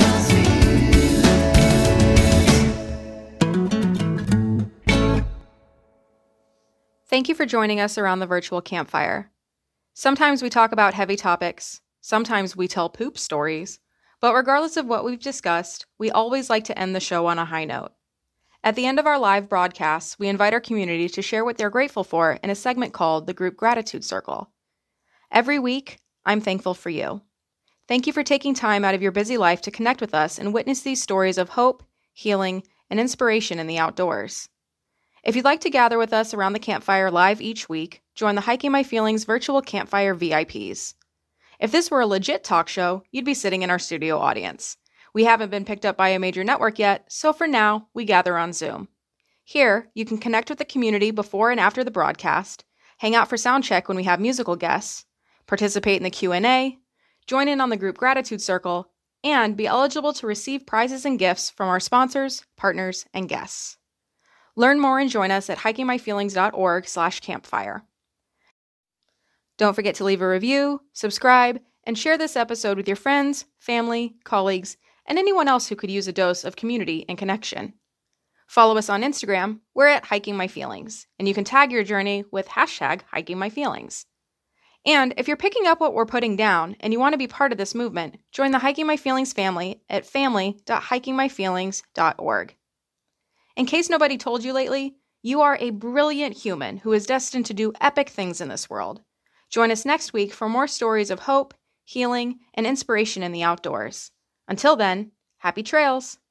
my feelings. Thank you for joining us around the virtual campfire. Sometimes we talk about heavy topics, sometimes we tell poop stories, but regardless of what we've discussed, we always like to end the show on a high note. At the end of our live broadcasts, we invite our community to share what they're grateful for in a segment called the Group Gratitude Circle. Every week, I'm thankful for you. Thank you for taking time out of your busy life to connect with us and witness these stories of hope, healing, and inspiration in the outdoors. If you'd like to gather with us around the campfire live each week, join the Hiking My Feelings virtual campfire V I Ps. If this were a legit talk show, you'd be sitting in our studio audience. We haven't been picked up by a major network yet, so for now, we gather on Zoom. Here, you can connect with the community before and after the broadcast, hang out for sound check when we have musical guests, participate in the Q and A, join in on the Group Gratitude Circle, and be eligible to receive prizes and gifts from our sponsors, partners, and guests. Learn more and join us at hiking my feelings dot org slash campfire. Don't forget to leave a review, subscribe, and share this episode with your friends, family, colleagues, and anyone else who could use a dose of community and connection. Follow us on Instagram, we're at Hiking My Feelings, and you can tag your journey with hashtag Hiking My Feelings. And if you're picking up what we're putting down and you want to be part of this movement, join the Hiking My Feelings family at family dot hiking my feelings dot org. In case nobody told you lately, you are a brilliant human who is destined to do epic things in this world. Join us next week for more stories of hope, healing, and inspiration in the outdoors. Until then, happy trails!